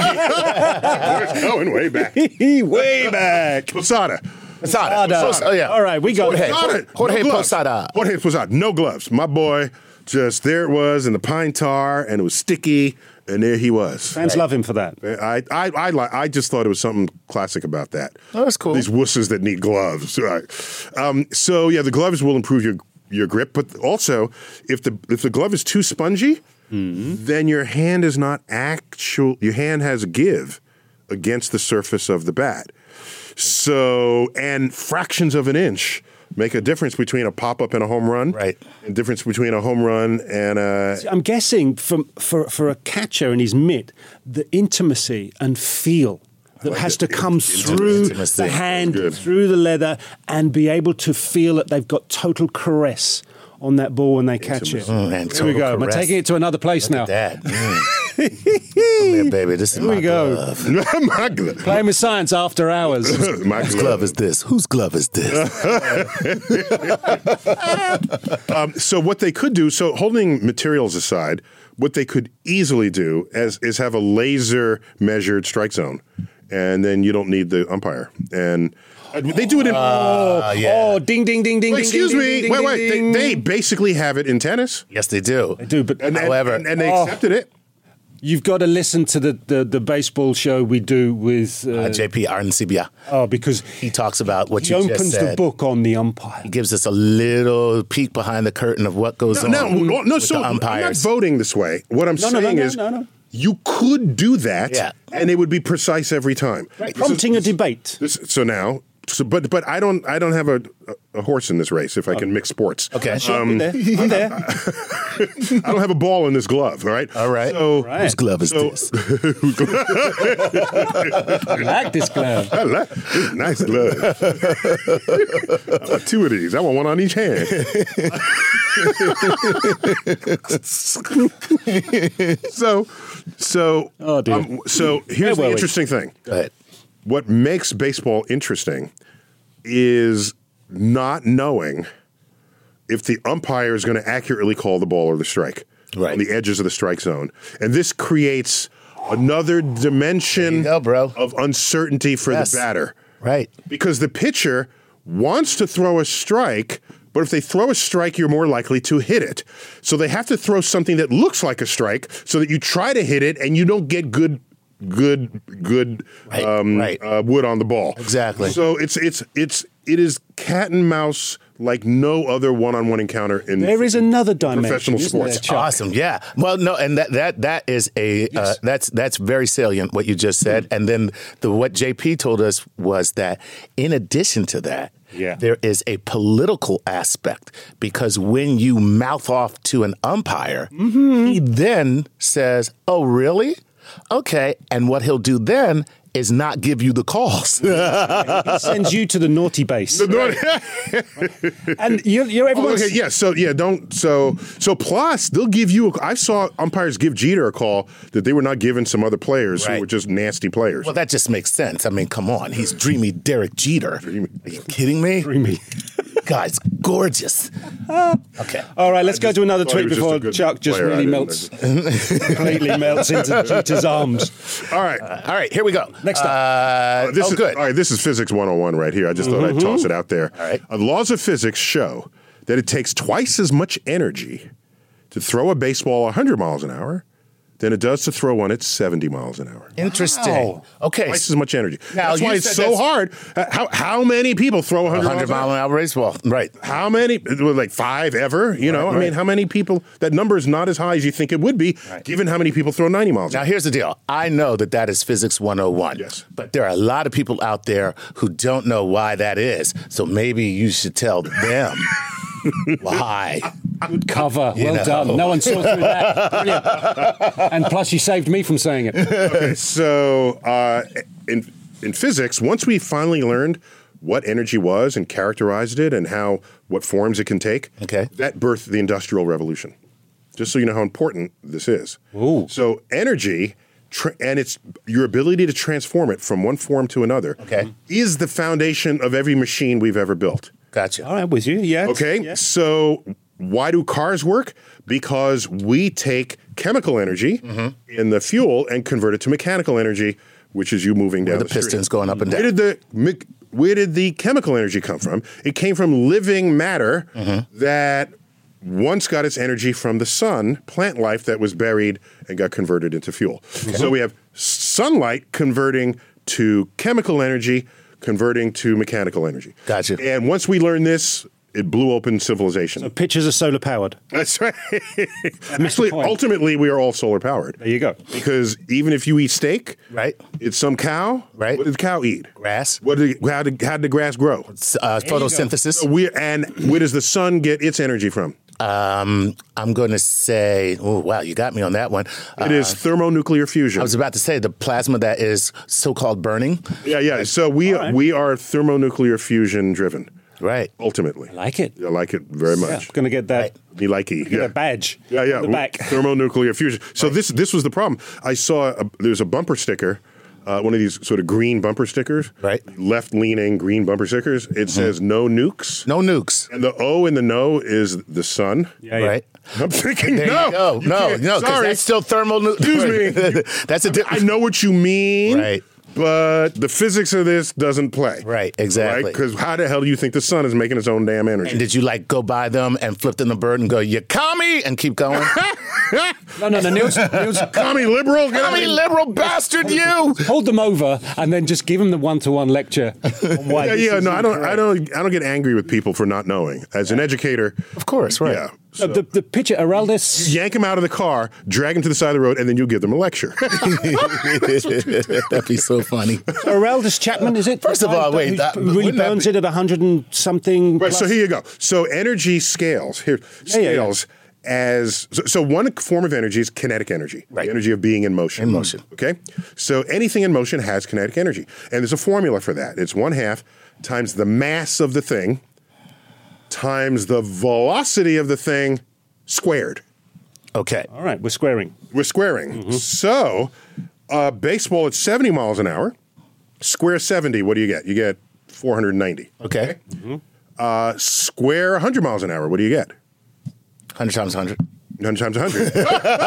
C: We're going way back.
A: way back.
C: Posada.
B: Posada.
A: Posada.
B: Oh, yeah.
A: All right, we got
B: Jorge,
A: it.
C: Jorge,
B: Jorge
C: no gloves.
B: Posada.
C: Jorge Posada. No gloves. My boy, just there it was in the pine tar, and it was sticky, and there he was.
A: Fans
B: Right.
A: love him for that.
C: I, I, I, li- I just thought it was something classic about that.
B: Oh, that's cool.
C: These wusses that need gloves. Right. Um, so, yeah, the gloves will improve your your grip, but also if the if the glove is too spongy, mm-hmm. then your hand is not actual. Your hand has a give against the surface of the bat. So, and fractions of an inch make a difference between a pop-up and a home run.
B: Right.
C: A difference between a home run and a...
A: I'm guessing from, for, for a catcher in his mitt, the intimacy and feel that
C: like
A: has
C: it.
A: to come
C: Intimacy.
A: through
B: Intimacy.
A: the hand,
C: Good.
A: through the leather, and be able to feel that they've got total caress on that ball when they catch it.
B: Mm, and
A: Here we
B: total
A: go. Am I
B: caress.
A: taking it to another place
B: Look
A: now?
B: at that. Mm. Come here, baby. This is
A: Here
B: my
A: we go.
B: glove.
C: My glove.
A: Playing with science after hours.
C: My
B: Whose glove is this? Whose glove is this?
C: Um, so what they could do, so holding materials aside, what they could easily do is, is have a laser measured strike zone, and then you don't need the umpire. And uh, they do it in.
B: Uh, yeah.
A: Oh, ding, ding, ding, ding,
C: Well,
A: ding,
C: excuse
A: ding,
C: me.
A: ding,
C: wait,
A: ding,
C: wait.
A: ding.
C: They, they basically have it in tennis,
B: Yes, they do.
A: I do, but
C: and, and,
B: However-
C: and, and they
A: Oh.
C: accepted it.
A: you've got to listen to the, the, the baseball show we do with uh,
B: Uh, J P Arancibia.
A: oh, because
B: He talks about what
A: he
B: you
A: opens
B: just said.
A: the book on the umpire.
B: He gives us a little peek behind the curtain of what goes
C: No,
B: on
C: no, no.
B: with
C: So
B: the
C: I'm not
B: umpires.
C: voting this way. What I'm
A: No, no, no,
C: saying
A: no,
C: is,
A: no, no.
C: you could do that,
B: Yeah.
C: and it would be precise every time. This is-
A: Prompting a debate.
C: This, so now, so, but but I don't I don't have a, a horse in this race if I can mix sports.
B: Okay.
A: Sure, I'm there. I'm there.
C: I don't have a ball in this glove. All right.
B: All right.
C: So
A: Right.
B: Whose glove is
C: So-
B: this?
A: I like this glove.
C: I like this nice glove. I want two of these. I want one on each hand. so, so,
A: Oh, dear.
C: um, so here's
A: were
C: the
A: we?
C: interesting thing.
B: Go ahead.
C: What makes baseball interesting is not knowing if the umpire is going to accurately call the ball or the strike
B: Right.
C: on the edges of the strike zone. And this creates another dimension
B: There you go, bro.
C: of uncertainty for
B: Yes.
C: the batter.
B: Right.
C: Because the pitcher wants to throw a strike, but if they throw a strike, you're more likely to hit it. So they have to throw something that looks like a strike so that you try to hit it and you don't get good good good
B: Right,
C: um,
B: right.
C: Uh, wood on the ball.
B: Exactly.
C: So it's it's it's it is cat and mouse like no other one-on-one encounter in
A: There is another dimension.
C: professional
A: isn't
C: sports.
A: there, Chuck?
B: Awesome. Yeah. Well, no, and that that that is a uh, that's that's very salient what you just said. And then the what J P told us was that in addition to that,
A: Yeah.
B: there is a political aspect because when you mouth off to an umpire, he then says, "Oh, really? Okay." And what he'll do then is not give you the calls.
A: It sends you to the naughty base. And you're, you're
C: Oh,
A: everyone's...
C: okay, yeah. So yeah, don't so so. Plus, they'll give you. A, I saw umpires give Jeter a call that they were not giving some other players
B: Right.
C: who were just nasty players.
B: Well, that just makes sense. I mean, come on. He's dreamy Derek Jeter. Are you kidding me?
A: Dreamy.
B: Guy's gorgeous. Okay.
A: All right, let's go to another
C: thought he
A: tweet
C: was just
A: before
C: a good
A: Chuck just
C: player. I
A: really
C: didn't-
A: melts, completely melts into Jeter's arms.
C: All right.
B: All right, here we go.
A: Next up.
B: Uh,
C: This
B: oh,
C: is,
B: good.
C: All right, this is Physics one oh one right here. I just thought I'd toss it out there.
B: All right.
C: Uh, laws of physics show that it takes twice as much energy to throw a baseball one hundred miles an hour than it does to throw one at seventy miles an hour.
B: Interesting.
A: Wow.
B: Okay.
C: Twice as much energy.
B: Now,
C: that's
B: you
C: why it's
B: said
C: so
B: that's-
C: hard. Uh, How how many people throw one hundred,
B: one hundred mile
C: miles
B: an hour baseball. Right.
C: an hour? How many? Like five ever? You know, I mean, how many people? That number is not as high as you think it would be, given how many people throw ninety miles an
B: Now,
C: hour.
B: here's the deal. I know that that is Physics one oh one.
C: Yes.
B: But there are a lot of people out there who don't know why that is. So maybe you should tell them why.
A: Good cover. Well
B: know.
A: done. No one saw through that. Brilliant. And plus, you saved me from saying it.
C: Okay, so uh, in in physics, once we finally learned what energy was and characterized it and how what forms it can take,
B: Okay.
C: that birthed the Industrial Revolution. Just so you know how important this is.
A: Ooh.
C: So energy tra- and it's your ability to transform it from one form to another
B: Okay.
C: is the foundation of every machine we've ever built.
B: Gotcha.
A: All right, with you. Yeah.
C: Okay,
A: Yeah.
C: so why do cars work? Because we take chemical energy in the fuel and convert it to mechanical energy, which is you moving down
B: The
C: the, street.
B: pistons going up and
C: Where
B: down.
C: did the me- where did the chemical energy come from? It came from living matter that once got its energy from the sun, plant life that was buried and got converted into fuel. So we have sunlight converting to chemical energy, converting to mechanical energy.
B: Gotcha.
C: And once we learned this, it blew open civilization.
A: So pictures are solar powered.
C: That's right.
A: the
C: Actually,
A: point.
C: ultimately, we are all solar powered.
A: There you go.
C: Because even if you eat steak,
B: Right.
C: it's some cow.
B: Right.
C: What did the cow eat?
B: Grass.
C: What did how did how did the grass grow?
B: Uh, photosynthesis.
C: So we and where does the sun get its energy from?
B: Um, I'm going to say, oh, wow, you got me on that one.
C: It is thermonuclear fusion.
B: I was about to say the plasma that is so-called burning.
C: yeah, yeah. So we we are thermonuclear fusion driven.
B: Right.
C: Ultimately.
A: I like it.
C: I like it very
A: Yeah,
C: much.
A: going to get that.
B: Right.
C: Me likey.
A: Get
C: Yeah.
A: that badge.
C: Yeah, yeah.
A: On the back.
C: Thermonuclear fusion. So this this was the problem. I saw a, there's a bumper sticker, uh, one of these sort of green bumper stickers.
B: Right.
C: Left leaning green bumper stickers. It says no nukes.
B: No nukes.
C: And the O in the no is the sun.
A: Yeah, yeah.
B: Right.
C: I'm thinking
B: There
C: no.
B: you go.
C: you
B: No,
C: can't-
B: no, because
C: Sorry.
B: that's still thermal. Nu-
C: Excuse me.
B: That's a
C: I
B: different.
C: know what you mean.
B: Right.
C: But the physics of this doesn't play.
B: Right, exactly.
C: Because how the hell do you think the sun is making its own damn energy?
B: And did you like go by them and flip them the bird and go, you commie, and keep going?
A: No, no, no, Niels, Niels,
C: Commie liberal? Get out of
B: Commie
C: here.
B: liberal bastard, you!
A: hold them over and then just give them the one-to-one lecture on why
C: Yeah,
A: this
C: yeah,
A: is
C: no, I don't, I
A: incorrect.
C: don't, I don't get angry with people for not knowing. As an educator,
B: Of course, right.
C: yeah,
A: No,
C: so
A: the, the pitcher, Araldis,
C: yank them out of the car, drag them to the side of the road, and then you give them a lecture.
B: That'd be so funny.
A: Araldis Chapman, is it?
B: First of all, wait,
A: Who
B: that-
A: really
B: wouldn't that
A: burns
B: be-
A: it at a hundred and something.
C: Right.
A: plus?
C: So here you go. So energy scales here
A: Yeah, yeah, yeah.
C: scales as so, so one form of energy is kinetic energy,
B: Right.
C: the energy of being in motion.
B: In motion.
C: Okay. So anything in motion has kinetic energy, and there's a formula for that. It's one half times the mass of the thing times the velocity of the thing squared.
B: Okay.
A: All right, we're squaring.
C: We're squaring. So uh, baseball at seventy miles an hour, square seventy. What do you get? You get four hundred ninety.
B: Okay.
C: Uh, square one hundred miles an hour. What do you get?
B: one hundred times one hundred.
C: one hundred times one hundred.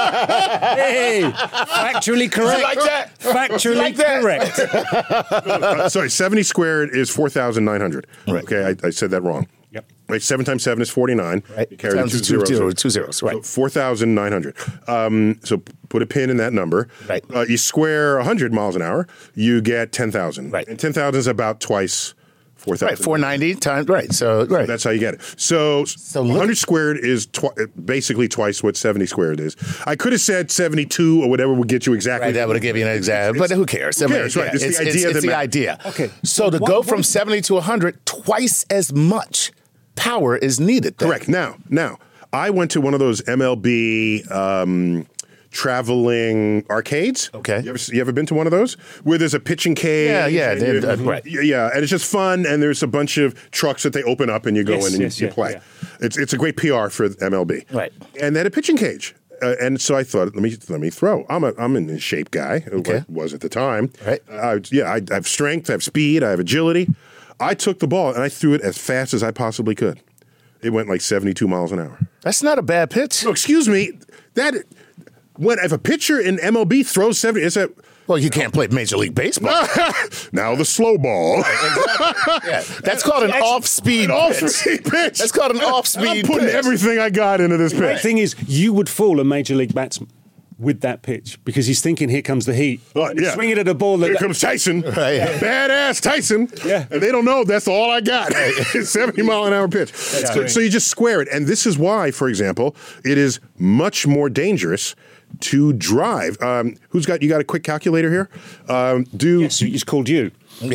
A: Hey, factually correct.
B: like that?
A: Factually
B: like that?
A: correct.
C: uh, sorry, seventy squared is four thousand nine hundred.
B: Right.
C: Okay, I, I said that wrong.
A: Yep.
C: Right, seven times seven is forty-nine.
B: Right.
C: You carry the
B: Times
C: two
B: two
C: zeros.
B: zeros, two zeros, right.
C: So four thousand nine hundred. Um, so put a pin in that number.
B: Right.
C: Uh, you square one hundred miles an hour, you get ten thousand.
B: Right.
C: And ten thousand is about twice four thousand.
B: Right, four ninety times, right, so, right.
C: That's how you get it. So,
B: So look-
C: one hundred squared is twi- basically twice what seventy squared is. I could have said seventy-two or whatever would get you exactly.
B: Right, that would have given you an example, but who cares?
C: Who cares, right. It's the idea
B: It's,
C: that
B: the
C: matters.
B: idea.
A: Okay.
B: So to
A: What-
B: go
A: what-
B: from seventy to one hundred, twice as much power is needed. then.
C: Correct. Now, now, I went to one of those M L B um, traveling arcades.
B: Okay.
C: You ever, you ever been to one of those where there's a pitching cage?
B: Yeah, yeah,
C: and
B: they-
C: you-
B: uh, right.
C: Yeah, yeah, and it's just fun. And there's a bunch of trucks that they open up and you go
A: Yes,
C: in and
A: yes,
C: you, you
A: yeah,
C: play.
A: yeah.
C: It's it's a great P R for M L B.
B: Right.
C: And they had a pitching cage. Uh, and so I thought, let me let me throw. I'm a I'm an in shape guy.
B: Okay.
C: Was, was at the time.
B: Right.
C: Uh, yeah, I, I have strength, I have speed, I have agility. I took the ball and I threw it as fast as I possibly could. It went like seventy-two miles an hour.
B: That's not a bad pitch.
C: No, excuse me. That when if a pitcher in M L B throws seventy, it's a
B: Well, you can't play Major League Baseball.
C: now the slow ball.
B: Yeah, that's called an off-speed
C: An
B: pitch.
C: off-speed pitch.
B: That's called an
C: I'm
B: off-speed
C: putting
B: pitch.
C: everything I got into this
A: The
C: pitch.
A: thing is, you would fool a major league batsman with that pitch because he's thinking, here comes the heat.
C: Right,
A: He's
C: yeah.
A: swinging at a ball that
C: Here comes Tyson,
B: Right, yeah.
C: badass Tyson,
A: Yeah.
C: and they don't know that's all I got. seventy mile an hour pitch. So,
A: great.
C: so you just square it, and this is why, for example, it is much more dangerous to drive. Um, who's got you got a quick calculator here? Um, do
A: yes, he's called you.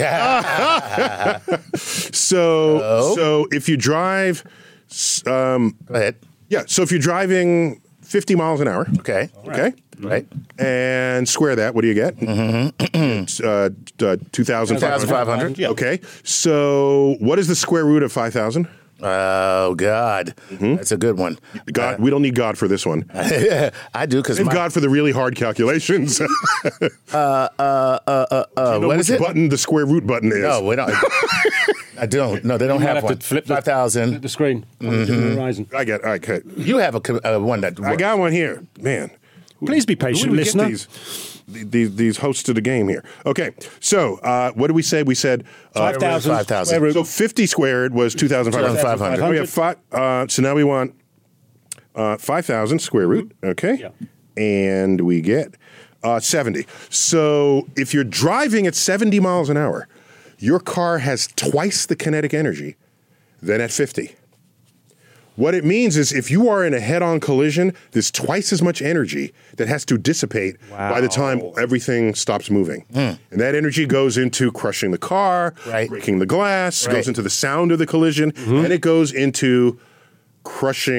B: Yeah.
C: so
B: Oh.
C: so if you drive, s- um,
B: Go ahead.
C: yeah. So if you're driving fifty miles an hour,
B: Okay.
C: okay.
B: Right.
C: And square that. What do you get? Mm-hmm. It's uh, uh, two thousand five
B: five
C: hundred.
B: hundred.
A: Yeah.
C: Okay. So what is the square root of five thousand?
B: Oh, God. That's a good one.
C: God, we don't need God for this one.
B: I do because
C: Save God for the really hard calculations. uh,
B: uh, uh, uh, uh,
C: know
B: what
C: which
B: is it?
C: button the square root button is?
B: No, we don't. I don't. No, they don't
A: You might
B: have
A: have
B: one.
A: to flip the,
B: Five
A: flip
B: thousand.
A: the screen on the horizon.
C: I got. Okay.
B: You have a co- uh, one that.
C: I got one here, man.
A: Please be
C: Who
A: patient,
C: do we get
A: listener.
C: these, these these hosts of the game here? Okay, so uh, what did we say? We said uh,
A: five thousand.
B: five thousand.
A: square root.
C: So fifty squared was two thousand five hundred.
B: two thousand five hundred.
C: Oh yeah, five. Uh, so now we want uh, five thousand square root. Okay,
A: Yeah.
C: and we get uh, seventy. So if you're driving at seventy miles an hour, your car has twice the kinetic energy than at fifty. What it means is if you are in a head-on collision, there's twice as much energy that has to dissipate by the time everything stops moving. And that energy goes into crushing the car,
B: Right.
C: breaking the glass,
B: Right.
C: goes into the sound of the collision, and it goes into crushing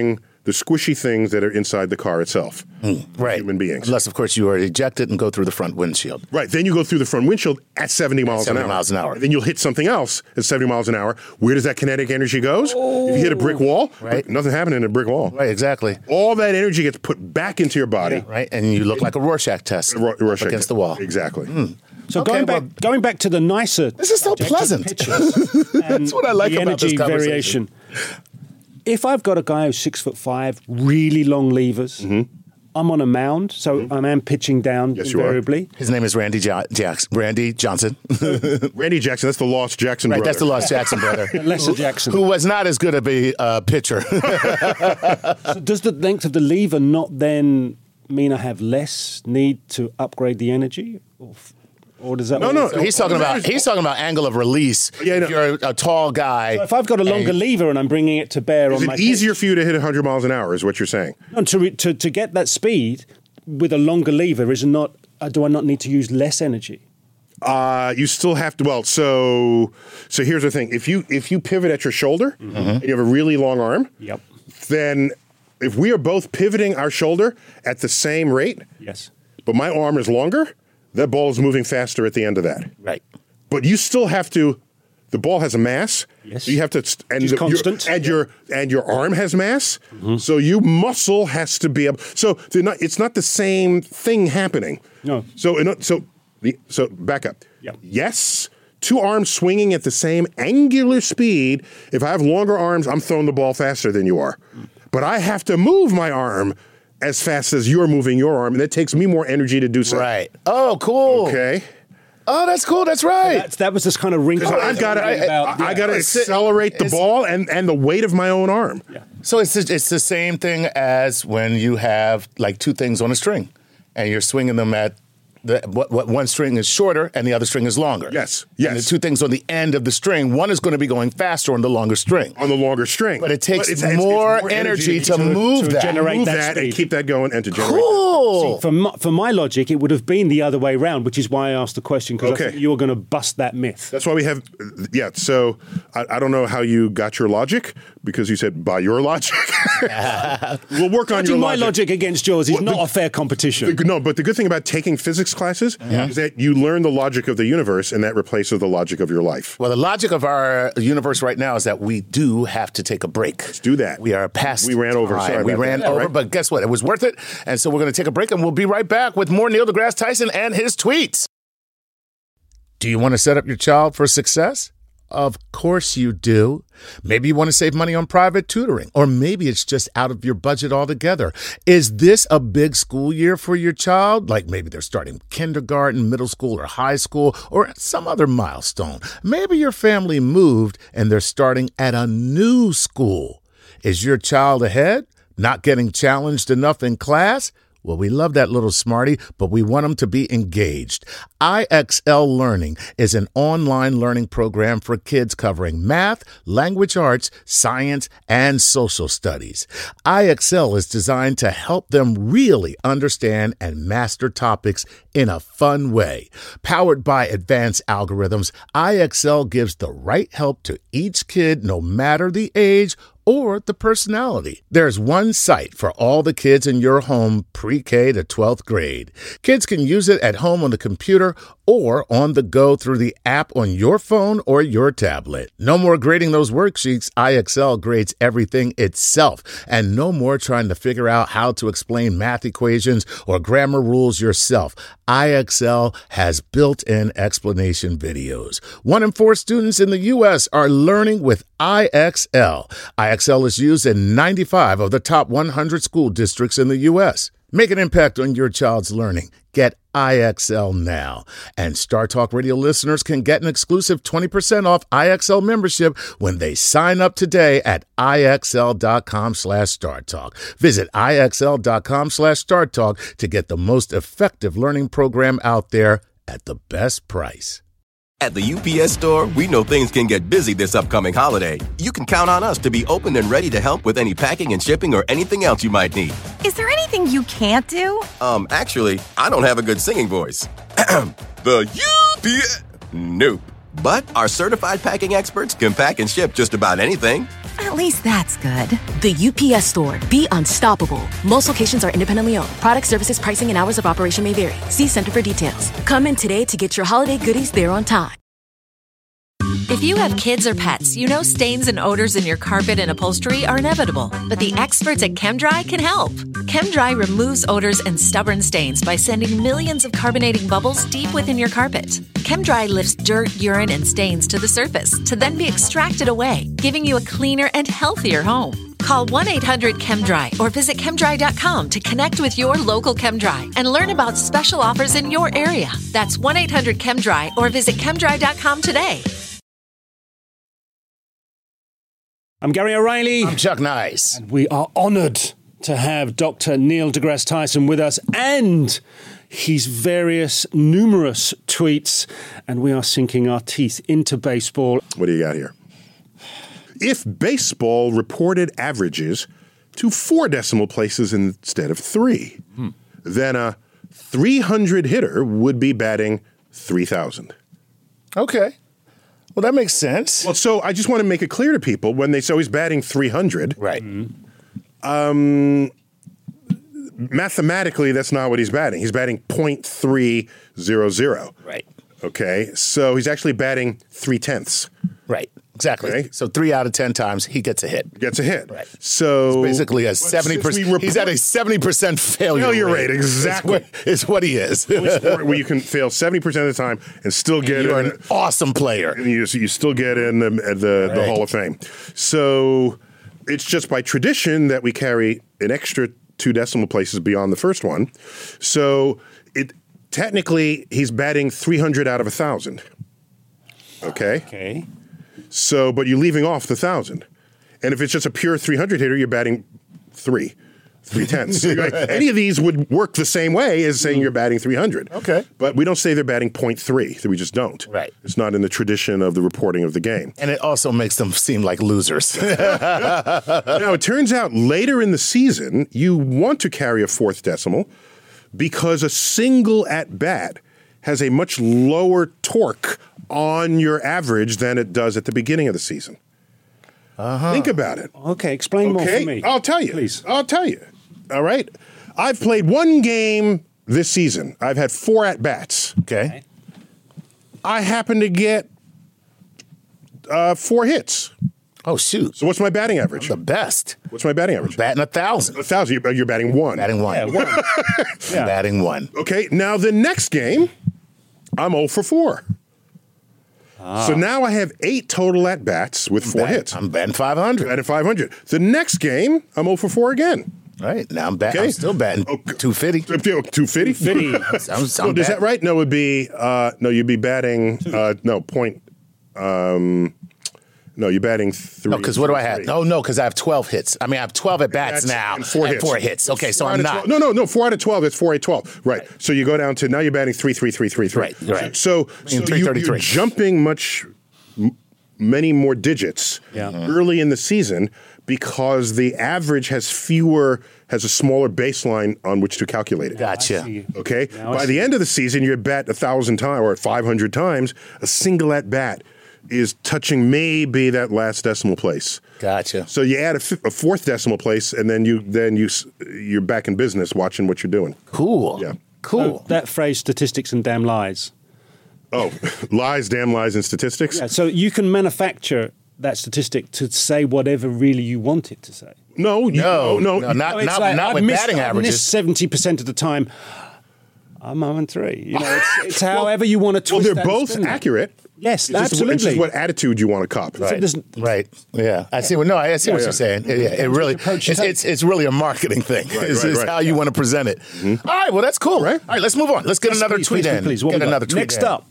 C: the squishy things that are inside the car itself.
B: Mm, right.
C: Human beings.
B: Unless, of course, you are ejected and go through the front windshield.
C: Right. Then you go through the front windshield at seventy miles an hour.
B: seventy miles an hour.
C: And then you'll hit something else at seventy miles an hour. Where does that kinetic energy goes? Oh. If you hit a brick wall,
B: right.
C: nothing happened in a brick wall.
B: Right, exactly.
C: All that energy gets put back into your body.
B: Yeah, right. And you look like a Rorschach test
C: Ro- Rorschach
B: up against the wall.
C: Exactly.
B: Mm.
A: So
B: okay,
A: going back,
B: well,
A: going back to the nicer,
B: this is so pleasant. That's what I like
A: the
B: about this
A: energy
B: conversation.
A: variation. If I've got a guy who's six foot five, really long levers, mm-hmm. I'm on a mound, so mm-hmm. I am pitching down
C: yes,
A: invariably.
B: You are. His name is Randy jo- Jackson. Randy Johnson.
C: Randy Jackson. That's the lost Jackson
B: right,
C: brother.
B: That's the lost Jackson brother.
A: Lesser Jackson,
B: who was not as good of a uh, pitcher.
A: So does the length of the lever not then mean I have less need to upgrade the energy? Or f- Or does that
C: no, no.
B: So he's talking about he's talking about angle of release.
C: Yeah, no.
B: If you're a, a tall guy.
A: So if I've got a longer
B: and,
A: lever and I'm bringing it to bear
C: is
A: on
C: it
A: my
C: easier
A: pitch,
C: for you to hit one hundred miles an hour? Is what you're saying?
A: no, to, re- to to get that speed with a longer lever is not. Uh, do I not need to use less energy?
C: Uh, you still have to. Well, so so here's the thing: if you if you pivot at your shoulder mm-hmm. and you have a really long arm,
A: yep.
C: then if we are both pivoting our shoulder at the same rate,
A: yes,
C: but my arm is longer, that ball is moving faster at the end of that.
B: Right.
C: But you still have to. The ball has a mass.
A: Yes.
C: So you have to. And
A: Which is
C: the,
A: constant.
C: Your, and
A: yeah.
C: your and your arm has mass. Mm-hmm. So you muscle has to be able. So they're not. It's not the same thing happening.
A: No.
C: So so the so back up.
A: Yep.
C: Yes. Two arms swinging at the same angular speed. If I have longer arms, I'm throwing the ball faster than you are. Mm. But I have to move my arm as fast as you're moving your arm, and it takes me more energy to do so.
B: Right. Oh, cool.
C: Okay.
B: Oh, that's cool. That's right.
A: So that's, that was this kind of wrinkle.
C: I've got to. I,
A: about,
C: I, I
A: yeah.
C: got to accelerate the ball and, and the weight of my own arm.
A: Yeah.
B: So it's it's the same thing as when you have like two things on a string, and you're swinging them at the what, what one string is shorter and the other string is longer.
C: Yes. Yes.
B: And the two things on the end of the string, one is going to be going faster on the longer string.
C: On the longer string.
B: But it takes
C: But it's,
B: more,
C: it's, it's more
B: energy,
C: energy
B: to,
C: to
B: move
A: to
B: that.
A: generate
C: move
A: that
C: that and
A: speed.
C: keep that going and to generate.
B: Cool.
A: See, for my, for my logic, it would have been the other way around, which is why I asked the question, because
C: Okay.
A: I thought you were going to bust that myth.
C: That's why we have. Yeah. So I, I don't know how you got your logic because you said by your logic. We'll work on
A: Judging
C: your
A: my
C: logic.
A: logic against yours is
C: Well,
A: not
C: the-
A: a fair competition.
C: The- no, but the good thing about taking physics classes is that you learn the logic of the universe, and that replaces the logic of your life.
B: Well, the logic of our universe right now is that we do have to take a break.
C: Let's do that.
B: We are past
C: We ran over.
B: time.
C: Sorry
B: we
C: about
B: ran
C: that.
B: over,
C: All right.
B: but guess what? It was worth it. And so we're going to take a break, and we'll be right back with more Neil deGrasse Tyson and his tweets. Do you want to set up your child for success? Of course you do. Maybe you want to save money on private tutoring, or maybe it's just out of your budget altogether. Is this a big school year for your child? Like maybe they're starting kindergarten, middle school, or high school, or some other milestone. Maybe your family moved and they're starting at a new school. Is your child ahead? Not getting challenged enough in class? Well, we love that little smarty, but we want them to be engaged. I X L Learning is an online learning program for kids covering math, language arts, science, and social studies. I X L is designed to help them really understand and master topics in a fun way. Powered by advanced algorithms, I X L gives the right help to each kid, no matter the age or the personality. There's one site for all the kids in your home pre-K to twelfth grade. Kids can use it at home on the computer or on the go through the app on your phone or your tablet. No more grading those worksheets. I X L grades everything itself. And no more trying to figure out how to explain math equations or grammar rules yourself. I X L has built-in explanation videos. One in four students in the U S are learning with I X L. I X L is used in ninety-five of the top one hundred school districts in the U S. Make an impact on your child's learning. Get I X L now. And Star Talk Radio listeners can get an exclusive twenty percent off I X L membership when they sign up today at IXL.com slash Star Talk. Visit IXL.com slash Star Talk to get the most effective learning program out there at the best price.
D: At the U P S Store, we know things can get busy this upcoming holiday. You can count on us to be open and ready to help with any packing and shipping or anything else you might need.
E: Is there anything you can't do?
D: Um, actually, I don't have a good singing voice. The U P S... Nope. But our certified packing experts can pack and ship just about anything.
E: At least that's good.
F: The U P S Store. Be unstoppable. Most locations are independently owned. Product, services, pricing, and hours of operation may vary. See Center for details. Come in today to get your holiday goodies there on time.
G: If you have kids or pets, you know stains and odors in your carpet and upholstery are inevitable. But the experts at ChemDry can help. ChemDry removes odors and stubborn stains by sending millions of carbonating bubbles deep within your carpet. ChemDry lifts dirt, urine, and stains to the surface to then be extracted away, giving you a cleaner and healthier home. Call one eight hundred ChemDry or visit chemdry dot com to connect with your local ChemDry and learn about special offers in your area. That's one eight hundred ChemDry or visit chemdry dot com today.
A: I'm Gary O'Reilly.
B: I'm Chuck Nice.
A: And we are honoured to have Doctor Neil deGrasse Tyson with us and his various numerous tweets. And we are sinking our teeth into baseball.
C: What do you got here? If baseball reported averages to four decimal places instead of three, hmm. then a three hundred hitter would be batting three thousand.
B: Okay. Well, that makes sense.
C: Well, so I just want to make it clear to people when they say he's batting three hundred.
B: Right.
C: Mm-hmm. Um, mathematically, that's not what he's batting. He's batting point three zero zero.
B: Right.
C: Okay. So he's actually batting three tenths.
B: Right. Exactly. Okay. So three out of ten times he gets a hit.
C: Gets a hit.
B: Right.
C: So
B: it's basically a seventy percent.
C: Report-
B: he's at a seventy percent failure,
C: failure rate.
B: rate.
C: Exactly.
B: It's what, it's what he is.
C: Where you can fail seventy percent of the time and still get
B: and you're
C: in,
B: an awesome player.
C: And you, you still get in the, the,
B: right.
C: the Hall of Fame. So it's just by tradition that we carry an extra two decimal places beyond the first one. So it technically he's batting three hundred out of one thousand. Okay?
A: Okay.
C: So, but you're leaving off the thousand. And if it's just a pure three hundred hitter, you're batting three, three tenths. Any of these would work the same way as saying you're batting three hundred.
B: Okay.
C: But we don't say they're batting point three. We just don't.
B: Right.
C: It's not in the tradition of the reporting of the game.
B: And it also makes them seem like losers.
C: Now, it turns out later in the season, you want to carry a fourth decimal because a single at-bat has a much lower torque on your average than it does at the beginning of the season. Uh-huh. Think about it.
A: Okay, explain more
C: Okay,
A: for me.
C: I'll tell you.
A: Please.
C: I'll tell you. All right? I've played one game this season. I've had four at-bats.
B: Okay.
C: I happen to get uh, four hits.
B: Oh, shoot.
C: So what's my batting average?
B: The best.
C: What's my batting average?
B: Batting a thousand.
C: A thousand. You're, you're batting one.
B: Batting one.
A: Yeah, one. Yeah.
B: Batting one.
C: Okay, now the next game, I'm oh for four. Ah. So now I have eight total at-bats with four
B: Bat-
C: hits.
B: I'm batting five hundred.
C: Batting five hundred. The next game, I'm oh for four again.
B: Right. Now I'm, bat-
C: Okay.
B: I'm still batting
C: Okay.
B: two fifty.
C: two fifty?
A: Fitty.
B: I'm, I'm
C: So is
B: batting-
C: that right? No, it would be, uh, no, you'd be batting, uh, no, point, um, no, you're batting three.
B: No, because what do I have?
C: three.
B: No, no, because I have twelve hits. I mean, I have twelve at bats
C: That's-
B: now
C: and four hits.
B: four hits. Okay, so
C: Four
B: I'm
C: out of
B: not.
C: twelve. No, no, no. Four out of twelve. That's four eight twelve. Right. right. So you go down to now you're batting three three three three three.
B: Right, right.
C: So, so
B: three
C: you,
B: thirty-three.
C: you're jumping much, m- many more digits
A: Yeah.
C: early in the season because the average has fewer, has a smaller baseline on which to calculate it.
B: Gotcha.
C: Okay.
A: Now I
C: By
A: see.
C: the end of the season, you bat a thousand times or five hundred times. A single at bat is touching maybe that last decimal place.
B: Gotcha.
C: So you add a, f- a fourth decimal place, and then you then you s- you're back in business watching what you're doing.
B: Cool.
C: Yeah.
B: Cool.
A: So that phrase, statistics and damn lies.
C: Oh, lies, damn lies, and statistics.
A: Yeah, so you can manufacture that statistic to say whatever really you want it to say.
C: No, you,
B: No,
C: no,
B: no,
C: you-
B: not-
A: No, it's like,
B: not
A: I've
B: with
A: missed,
B: batting
A: I've
B: averages.
A: missed seventy percent of the time. I'm oh and three. You know, it's, it's however you want to
C: Well,
A: twist
C: they're
A: that and
C: both
A: spin that.
C: accurate.
A: Yes,
C: It's just,
A: absolutely.
C: it's just what attitude you want to cop.
B: Right.
A: there's-
B: right. Yeah. I see. What, no, I see what
C: yeah.
B: you're saying. Yeah, it really,
A: approach
B: it's,
A: it.
B: it's it's really a marketing thing.
C: Right,
B: it's
C: right,
B: it's
C: right.
B: how you want to present it. All right. Well, that's cool.
C: Right.
B: All right. Let's move on. Let's get
A: Yes,
B: another
A: please,
B: tweet
A: please,
B: in.
A: please. What
B: Get
A: we got?
B: another tweet
A: Next
B: in.
A: up.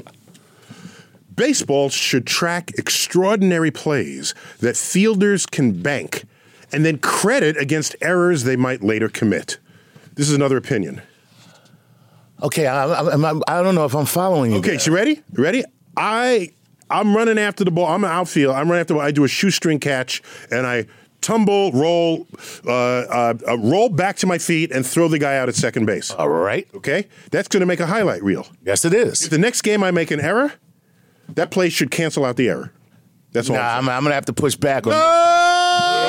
C: Baseball should track extraordinary plays that fielders can bank and then credit against errors they might later commit. This is another opinion.
B: Okay. I, I, I, I don't know if I'm following you.
C: Okay,
B: there.
C: so you ready? You ready? I I'm running after the ball. I'm an outfield. I'm running after the ball. I do a shoestring catch and I tumble, roll, uh, uh, uh, roll back to my feet and throw the guy out at second base.
B: All right.
C: Okay, that's going to make a highlight reel.
B: Yes, it is.
C: If the next game I make an error, that play should cancel out the error. That's all.
B: Nah,
C: I'm
B: I'm, I'm going to have to push back on
C: saying.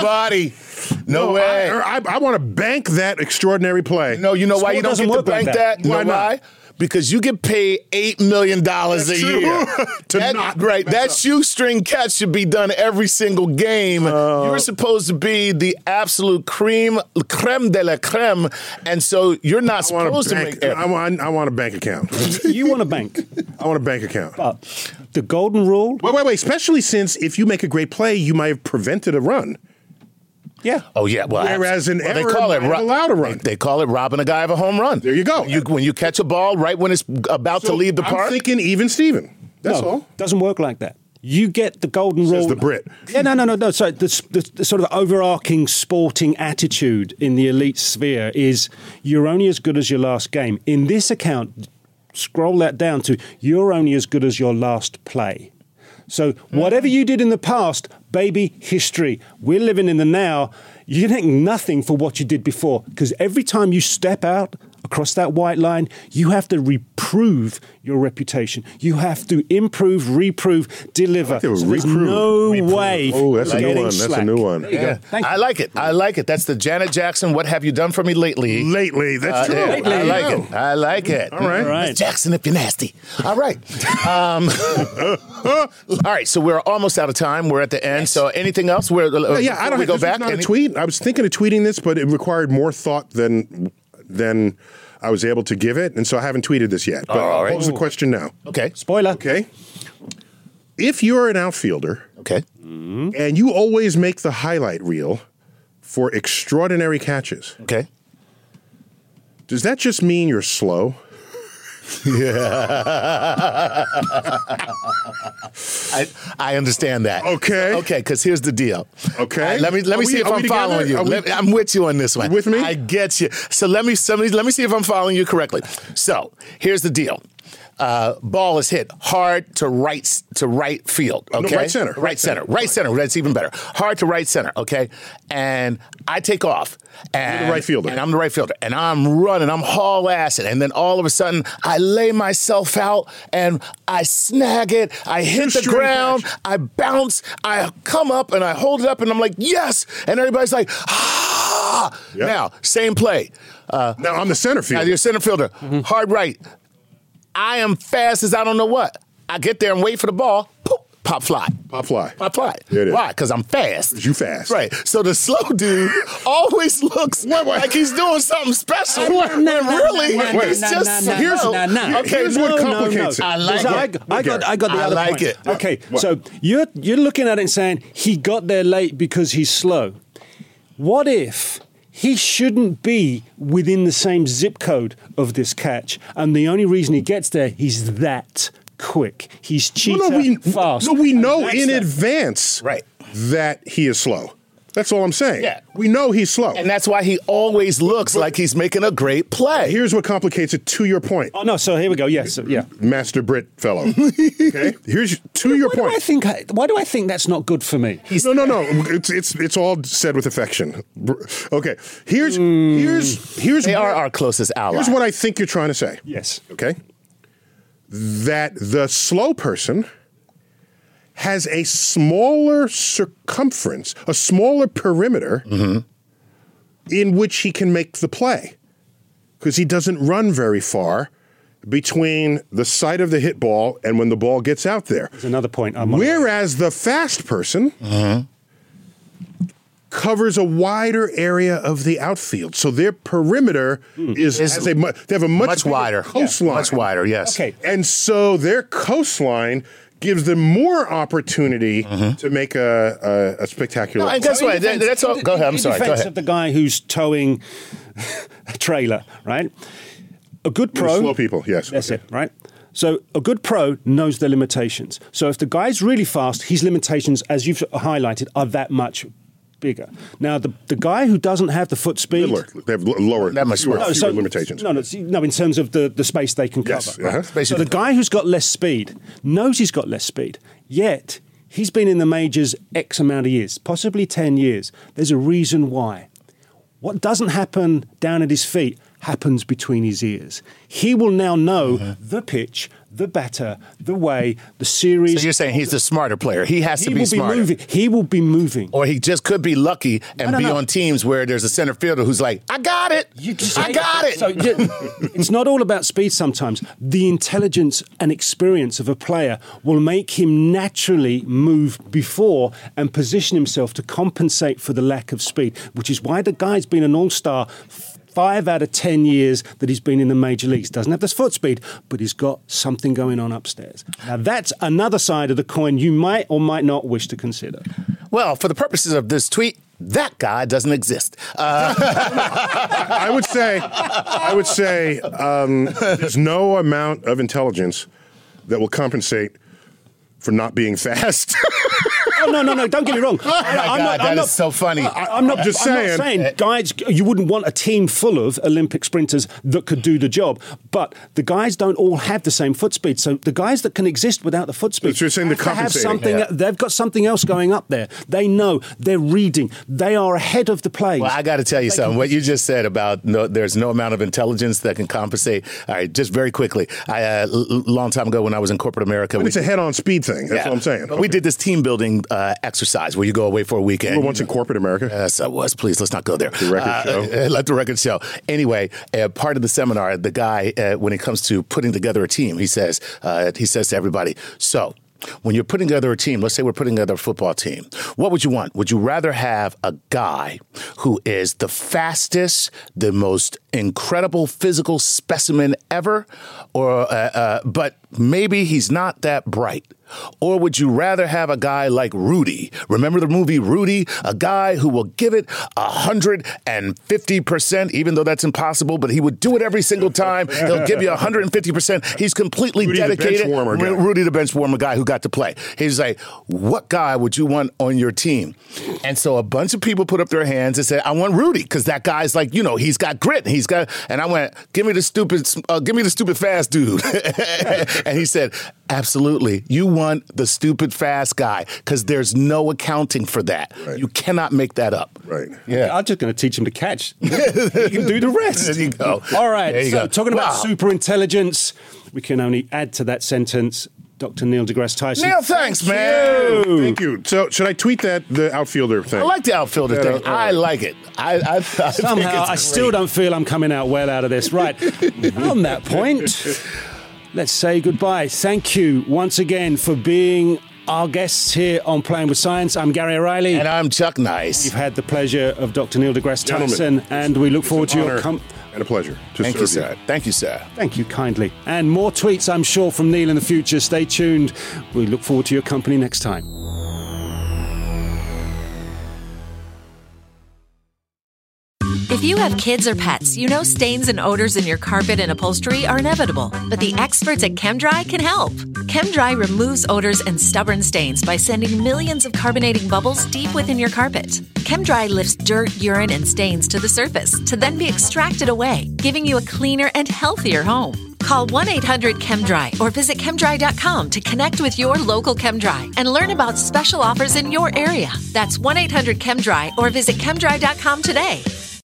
B: buddy. No,
C: No,
B: way.
C: I, I, I want to bank that extraordinary play.
B: No, you know why
A: Sport
B: you don't
A: doesn't
B: get to
A: work like
B: bank
A: that.
B: that? You
C: Why
B: know
C: not?
B: why? Because you get paid eight million dollars a
C: That's true.
B: year.
C: To
B: that,
C: not
B: right,
C: mess
B: that
C: up.
B: shoestring catch should be done every single game. you're supposed to be the absolute cream, creme de la creme, and so you're not
C: I want
B: supposed
C: a
B: to
C: bank,
B: make.
C: I want, I want a bank account.
A: You want a bank.
C: I want a bank account.
A: But the golden rule,
C: Wait, wait, wait. Especially since if you make a great play, you might have prevented a run.
A: yeah.
B: Oh yeah, well,
C: Whereas an
B: well, they
C: error
B: call it
C: might have allowed a run.
B: They, they call it robbing a guy of a home run.
C: There you go.
B: When you, when you catch a ball right when it's about to
C: So
B: leave the
C: I'm
B: park.
C: thinking even Steven. That's
A: no,
C: all.
A: doesn't work like that. You get the golden rule.
C: the Brit.
A: Yeah, no, no, no, no. So the, the, the sort of overarching sporting attitude in the elite sphere is you're only as good as your last game. In this account, scroll that down to you're only as good as your last play. So whatever you did in the past, baby, history. We're living in the now. You're getting nothing for what you did before because every time you step out across that white line, you have to reprove your reputation. You have to improve, reprove, deliver.
C: it was
A: So there's
C: reprove.
A: no
C: Reprove.
A: way.
C: Oh, that's
A: of
C: a new
A: getting
C: one. That's a
A: slack.
C: new one.
A: There you
B: Yeah.
A: go. Thank you.
B: I like it. I like it. That's the Janet Jackson. What have you done for me lately?
C: Lately, that's
B: Uh,
C: true.
B: yeah,
A: Lately.
B: I like
C: Yeah.
B: it. I like it.
C: All right.
A: All right.
B: Miss Jackson, if you're nasty. All right. Um, all right. So we're almost out of time. We're at the end. So anything else? We're,
C: Yeah, yeah, I don't
B: we
C: know.
B: go
C: This
B: back.
C: was not
B: Any-
C: a tweet. I was thinking of tweeting this, but it required more thought than than I was able to give it, and so I haven't tweeted this yet. But
B: Oh, all right.
C: I'll pose the question now.
B: Okay.
A: Spoiler.
C: Okay. If you're an outfielder
B: Okay.
C: and you always make the highlight reel for extraordinary catches,
B: Okay.
C: does that just mean you're slow?
B: I, I understand that.
C: Okay.
B: Okay, because here's the deal.
C: Okay.
B: All right, let me let
C: Are
B: me
C: we-
B: see if
C: are
B: I'm
C: we
B: following
C: together?
B: you.
C: Are we-
B: Let- I'm with you on this one.
C: You with me?
B: I get you. So let me let me, let me see if I'm following you correctly. So here's the deal. Uh, ball is hit hard to right to right field.
C: No,
B: Okay,
C: right center.
B: right,
C: Right
B: center,
C: center.
B: right center. That's even better. Hard to right center. Okay, and I take off. And,
C: You're the right fielder.
B: and I'm the right fielder, and I'm running. I'm haul assing, and then all of a sudden I lay myself out and I snag it. I hit the
C: Two-string
B: ground.
C: catch.
B: I bounce. I come up and I hold it up, and I'm like, yes. And everybody's like, ah.
C: Yep.
B: Now, same play. Uh,
C: Now I'm the center
B: now
C: fielder.
B: you're center fielder, hard right. I am fast as I don't know what. I get there and wait for the ball. Poof, pop fly.
C: Pop fly.
B: Pop fly.
C: There it is.
B: Why? Because I'm fast.
C: You fast.
B: Right. So the slow dude always looks
C: Wait, wait.
B: like he's doing something special.
C: Wait,
B: when really,
C: wait, wait.
B: it's
C: No,
B: just
A: no, no,
B: slow.
A: no, no, no.
B: Okay,
C: Here's what complicates it.
B: I like
A: So
B: it.
A: I, I got, I got the
B: I
A: other
B: like
A: point.
B: it.
A: Okay,
C: What?
A: so you're you're looking at it and saying he got there late because he's slow. What if he shouldn't be within the same zip code of this catch, and the only reason he gets there, he's that quick. He's cheetah
C: no, no, we,
A: fast.
C: No, we
A: And
C: know
A: that's
C: in
A: that.
C: advance
B: Right.
C: that he is slow. That's all I'm saying.
B: Yeah.
C: We know he's slow.
B: And that's why he always looks like he's making a great play.
C: Here's what complicates it to your point,
A: Oh no! So here we go. Yes, yeah.
C: Master Brit fellow. Okay? Here's to your
A: Why do I
C: point.
A: think? Why do I think that's not good for me?
C: No, no, no. It's it's it's all said with affection. Okay. Here's here's here's
B: They are
C: what-
B: our closest ally.
C: Here's what I think you're trying to say.
A: Yes.
C: Okay? That the slow person has a smaller circumference, a smaller perimeter in which he can make the play. Because he doesn't run very far between the sight of the hit ball and when the ball gets out there.
A: There's another point. I'm on-
C: Whereas the fast person covers a wider area of the outfield, so their perimeter is,
B: Is
C: has a mu- they have a much,
B: much
C: bigger
B: wider.
C: coastline,
B: Much wider, yes.
A: Okay.
C: and so their coastline gives them more opportunity to make a, a, a spectacular.
B: No, and
C: play.
B: guess what? That- that's all.
A: in-
B: Go ahead. I'm
A: in
B: sorry. Go
A: defense
B: ahead.
A: of the guy who's towing a trailer, right? A good
C: The
A: pro.
C: slow people, yes.
A: That's it, right? So a good pro knows their limitations. So if the guy's really fast, his limitations, as you've highlighted, are that much bigger. Now, the, the guy who doesn't have the foot speed...
C: Littler. They have l- lower,
B: That much
C: fewer,
B: more.
C: fewer limitations.
A: No, no, see, no, in terms of the, the space they can
C: Yes,
A: cover.
C: uh-huh.
A: Right? So the guy who's got less speed knows he's got less speed, yet he's been in the majors X amount of years, possibly ten years. There's a reason why. What doesn't happen down at his feet happens between his ears. He will now know mm-hmm. the pitch, the batter, the way, the series.
B: So you're saying he's the smarter player. He has
A: he
B: to be
A: will
B: smarter.
A: Be moving. He will be moving.
B: Or he just could be lucky and
A: no, no,
B: be
A: no.
B: on teams where there's a center fielder who's like, I got it. You just, I got it.
A: So it's not all about speed sometimes. The intelligence and experience of a player will make him naturally move before and position himself to compensate for the lack of speed, which is why the guy's been an all-star Five out of ten years that he's been in the major leagues. Doesn't have the foot speed, but he's got something going on upstairs. Now, that's another side of the coin you might or might not wish to consider.
B: Well, for the purposes of this tweet, that guy doesn't exist. Uh-
C: I would say, I would say um, there's no amount of intelligence that will compensate for not being fast.
A: Oh, no, no, no, don't get me wrong.
B: Oh, my
A: I'm
B: God,
A: not,
B: that
A: I'm not,
B: is so funny.
A: I, I'm not just saying, I'm not saying, guys, you wouldn't want a team full of Olympic sprinters that could do the job, but the guys don't all have the same foot speed. So the guys that can exist without the foot speed
C: so you're saying
A: have,
C: the
A: to have something.
C: yeah.
A: They've got something else going up there. They know. They're reading. They are ahead of the plays.
B: Well, I got to tell you they something. Can, what you just said about no, there's no amount of intelligence that can compensate. All right, just very quickly. I, uh, a long time ago when I was in corporate America.
C: But
B: we,
C: it's a head-on speed thing. That's
B: yeah,
C: what I'm saying.
B: But
C: okay.
B: we did this team building uh, exercise where you go away for a weekend.
C: You were once in corporate America?
B: Yes, I was. Please, let's not go there.
C: The record
B: uh,
C: show.
B: Uh, let the record show. Anyway, uh, part of the seminar, the guy, uh, when it comes to putting together a team, he says, uh, he says to everybody, so when you're putting together a team, let's say we're putting together a football team, what would you want? Would you rather have a guy who is the fastest, the most incredible physical specimen ever, or uh, uh, but maybe he's not that bright? Or would you rather have a guy like Rudy? Remember the movie Rudy? A guy who will give it one hundred fifty percent, even though that's impossible, but he would do it every single time. He'll give you one hundred fifty percent. He's completely
C: Rudy
B: dedicated.
C: The bench warmer guy.
B: Rudy the bench warmer guy who got to play. He's like, what guy would you want on your team? And so a bunch of people put up their hands and said, I want Rudy, because that guy's like, you know, he's got grit. He's got, and I went, give me the stupid, uh, give me the stupid fast dude. And he said, absolutely. You want the stupid fast guy, because there's no accounting for that. Right. You cannot make that up.
C: Right.
A: Yeah. I'm just going to teach him to catch. He can do the rest.
B: There you go.
A: All right.
B: There you
A: so
B: go.
A: talking
B: wow.
A: about super intelligence, we can only add to that sentence Doctor Neil deGrasse Tyson.
B: Neil, thanks,
A: Thank
B: man.
A: You.
C: Thank you. So, should I tweet that, the outfielder thing?
B: I like the outfielder
C: yeah,
B: thing.
C: no,
B: I like it. I, I, I
A: Somehow, I still don't feel I'm coming out well out of this. Right. On that point, let's say goodbye. Thank you once again for being our guests here on Playing with Science. I'm Gary O'Reilly.
B: And I'm Chuck Nice.
A: We've had the pleasure of Doctor Neil deGrasse Tyson,
C: Gentlemen,
A: and we look forward to your
C: com- and a pleasure. To
B: Thank you, sir. Thank you, sir.
A: Thank you kindly. And more tweets, I'm sure, from Neil in the future. Stay tuned. We look forward to your company next time.
G: If you have kids or pets, you know stains and odors in your carpet and upholstery are inevitable. But the experts at ChemDry can help. ChemDry removes odors and stubborn stains by sending millions of carbonating bubbles deep within your carpet. ChemDry lifts dirt, urine, and stains to the surface to then be extracted away, giving you a cleaner and healthier home. Call one eight hundred ChemDry or visit chemdry dot com to connect with your local ChemDry and learn about special offers in your area. That's one eight hundred ChemDry or visit chemdry dot com today.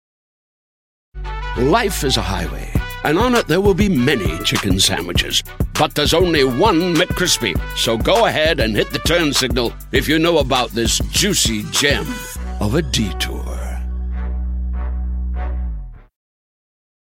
H: Life is a highway, and on it there will be many chicken sandwiches. But there's only one McCrispy. So go ahead and hit the turn signal if you know about this juicy gem of a detour.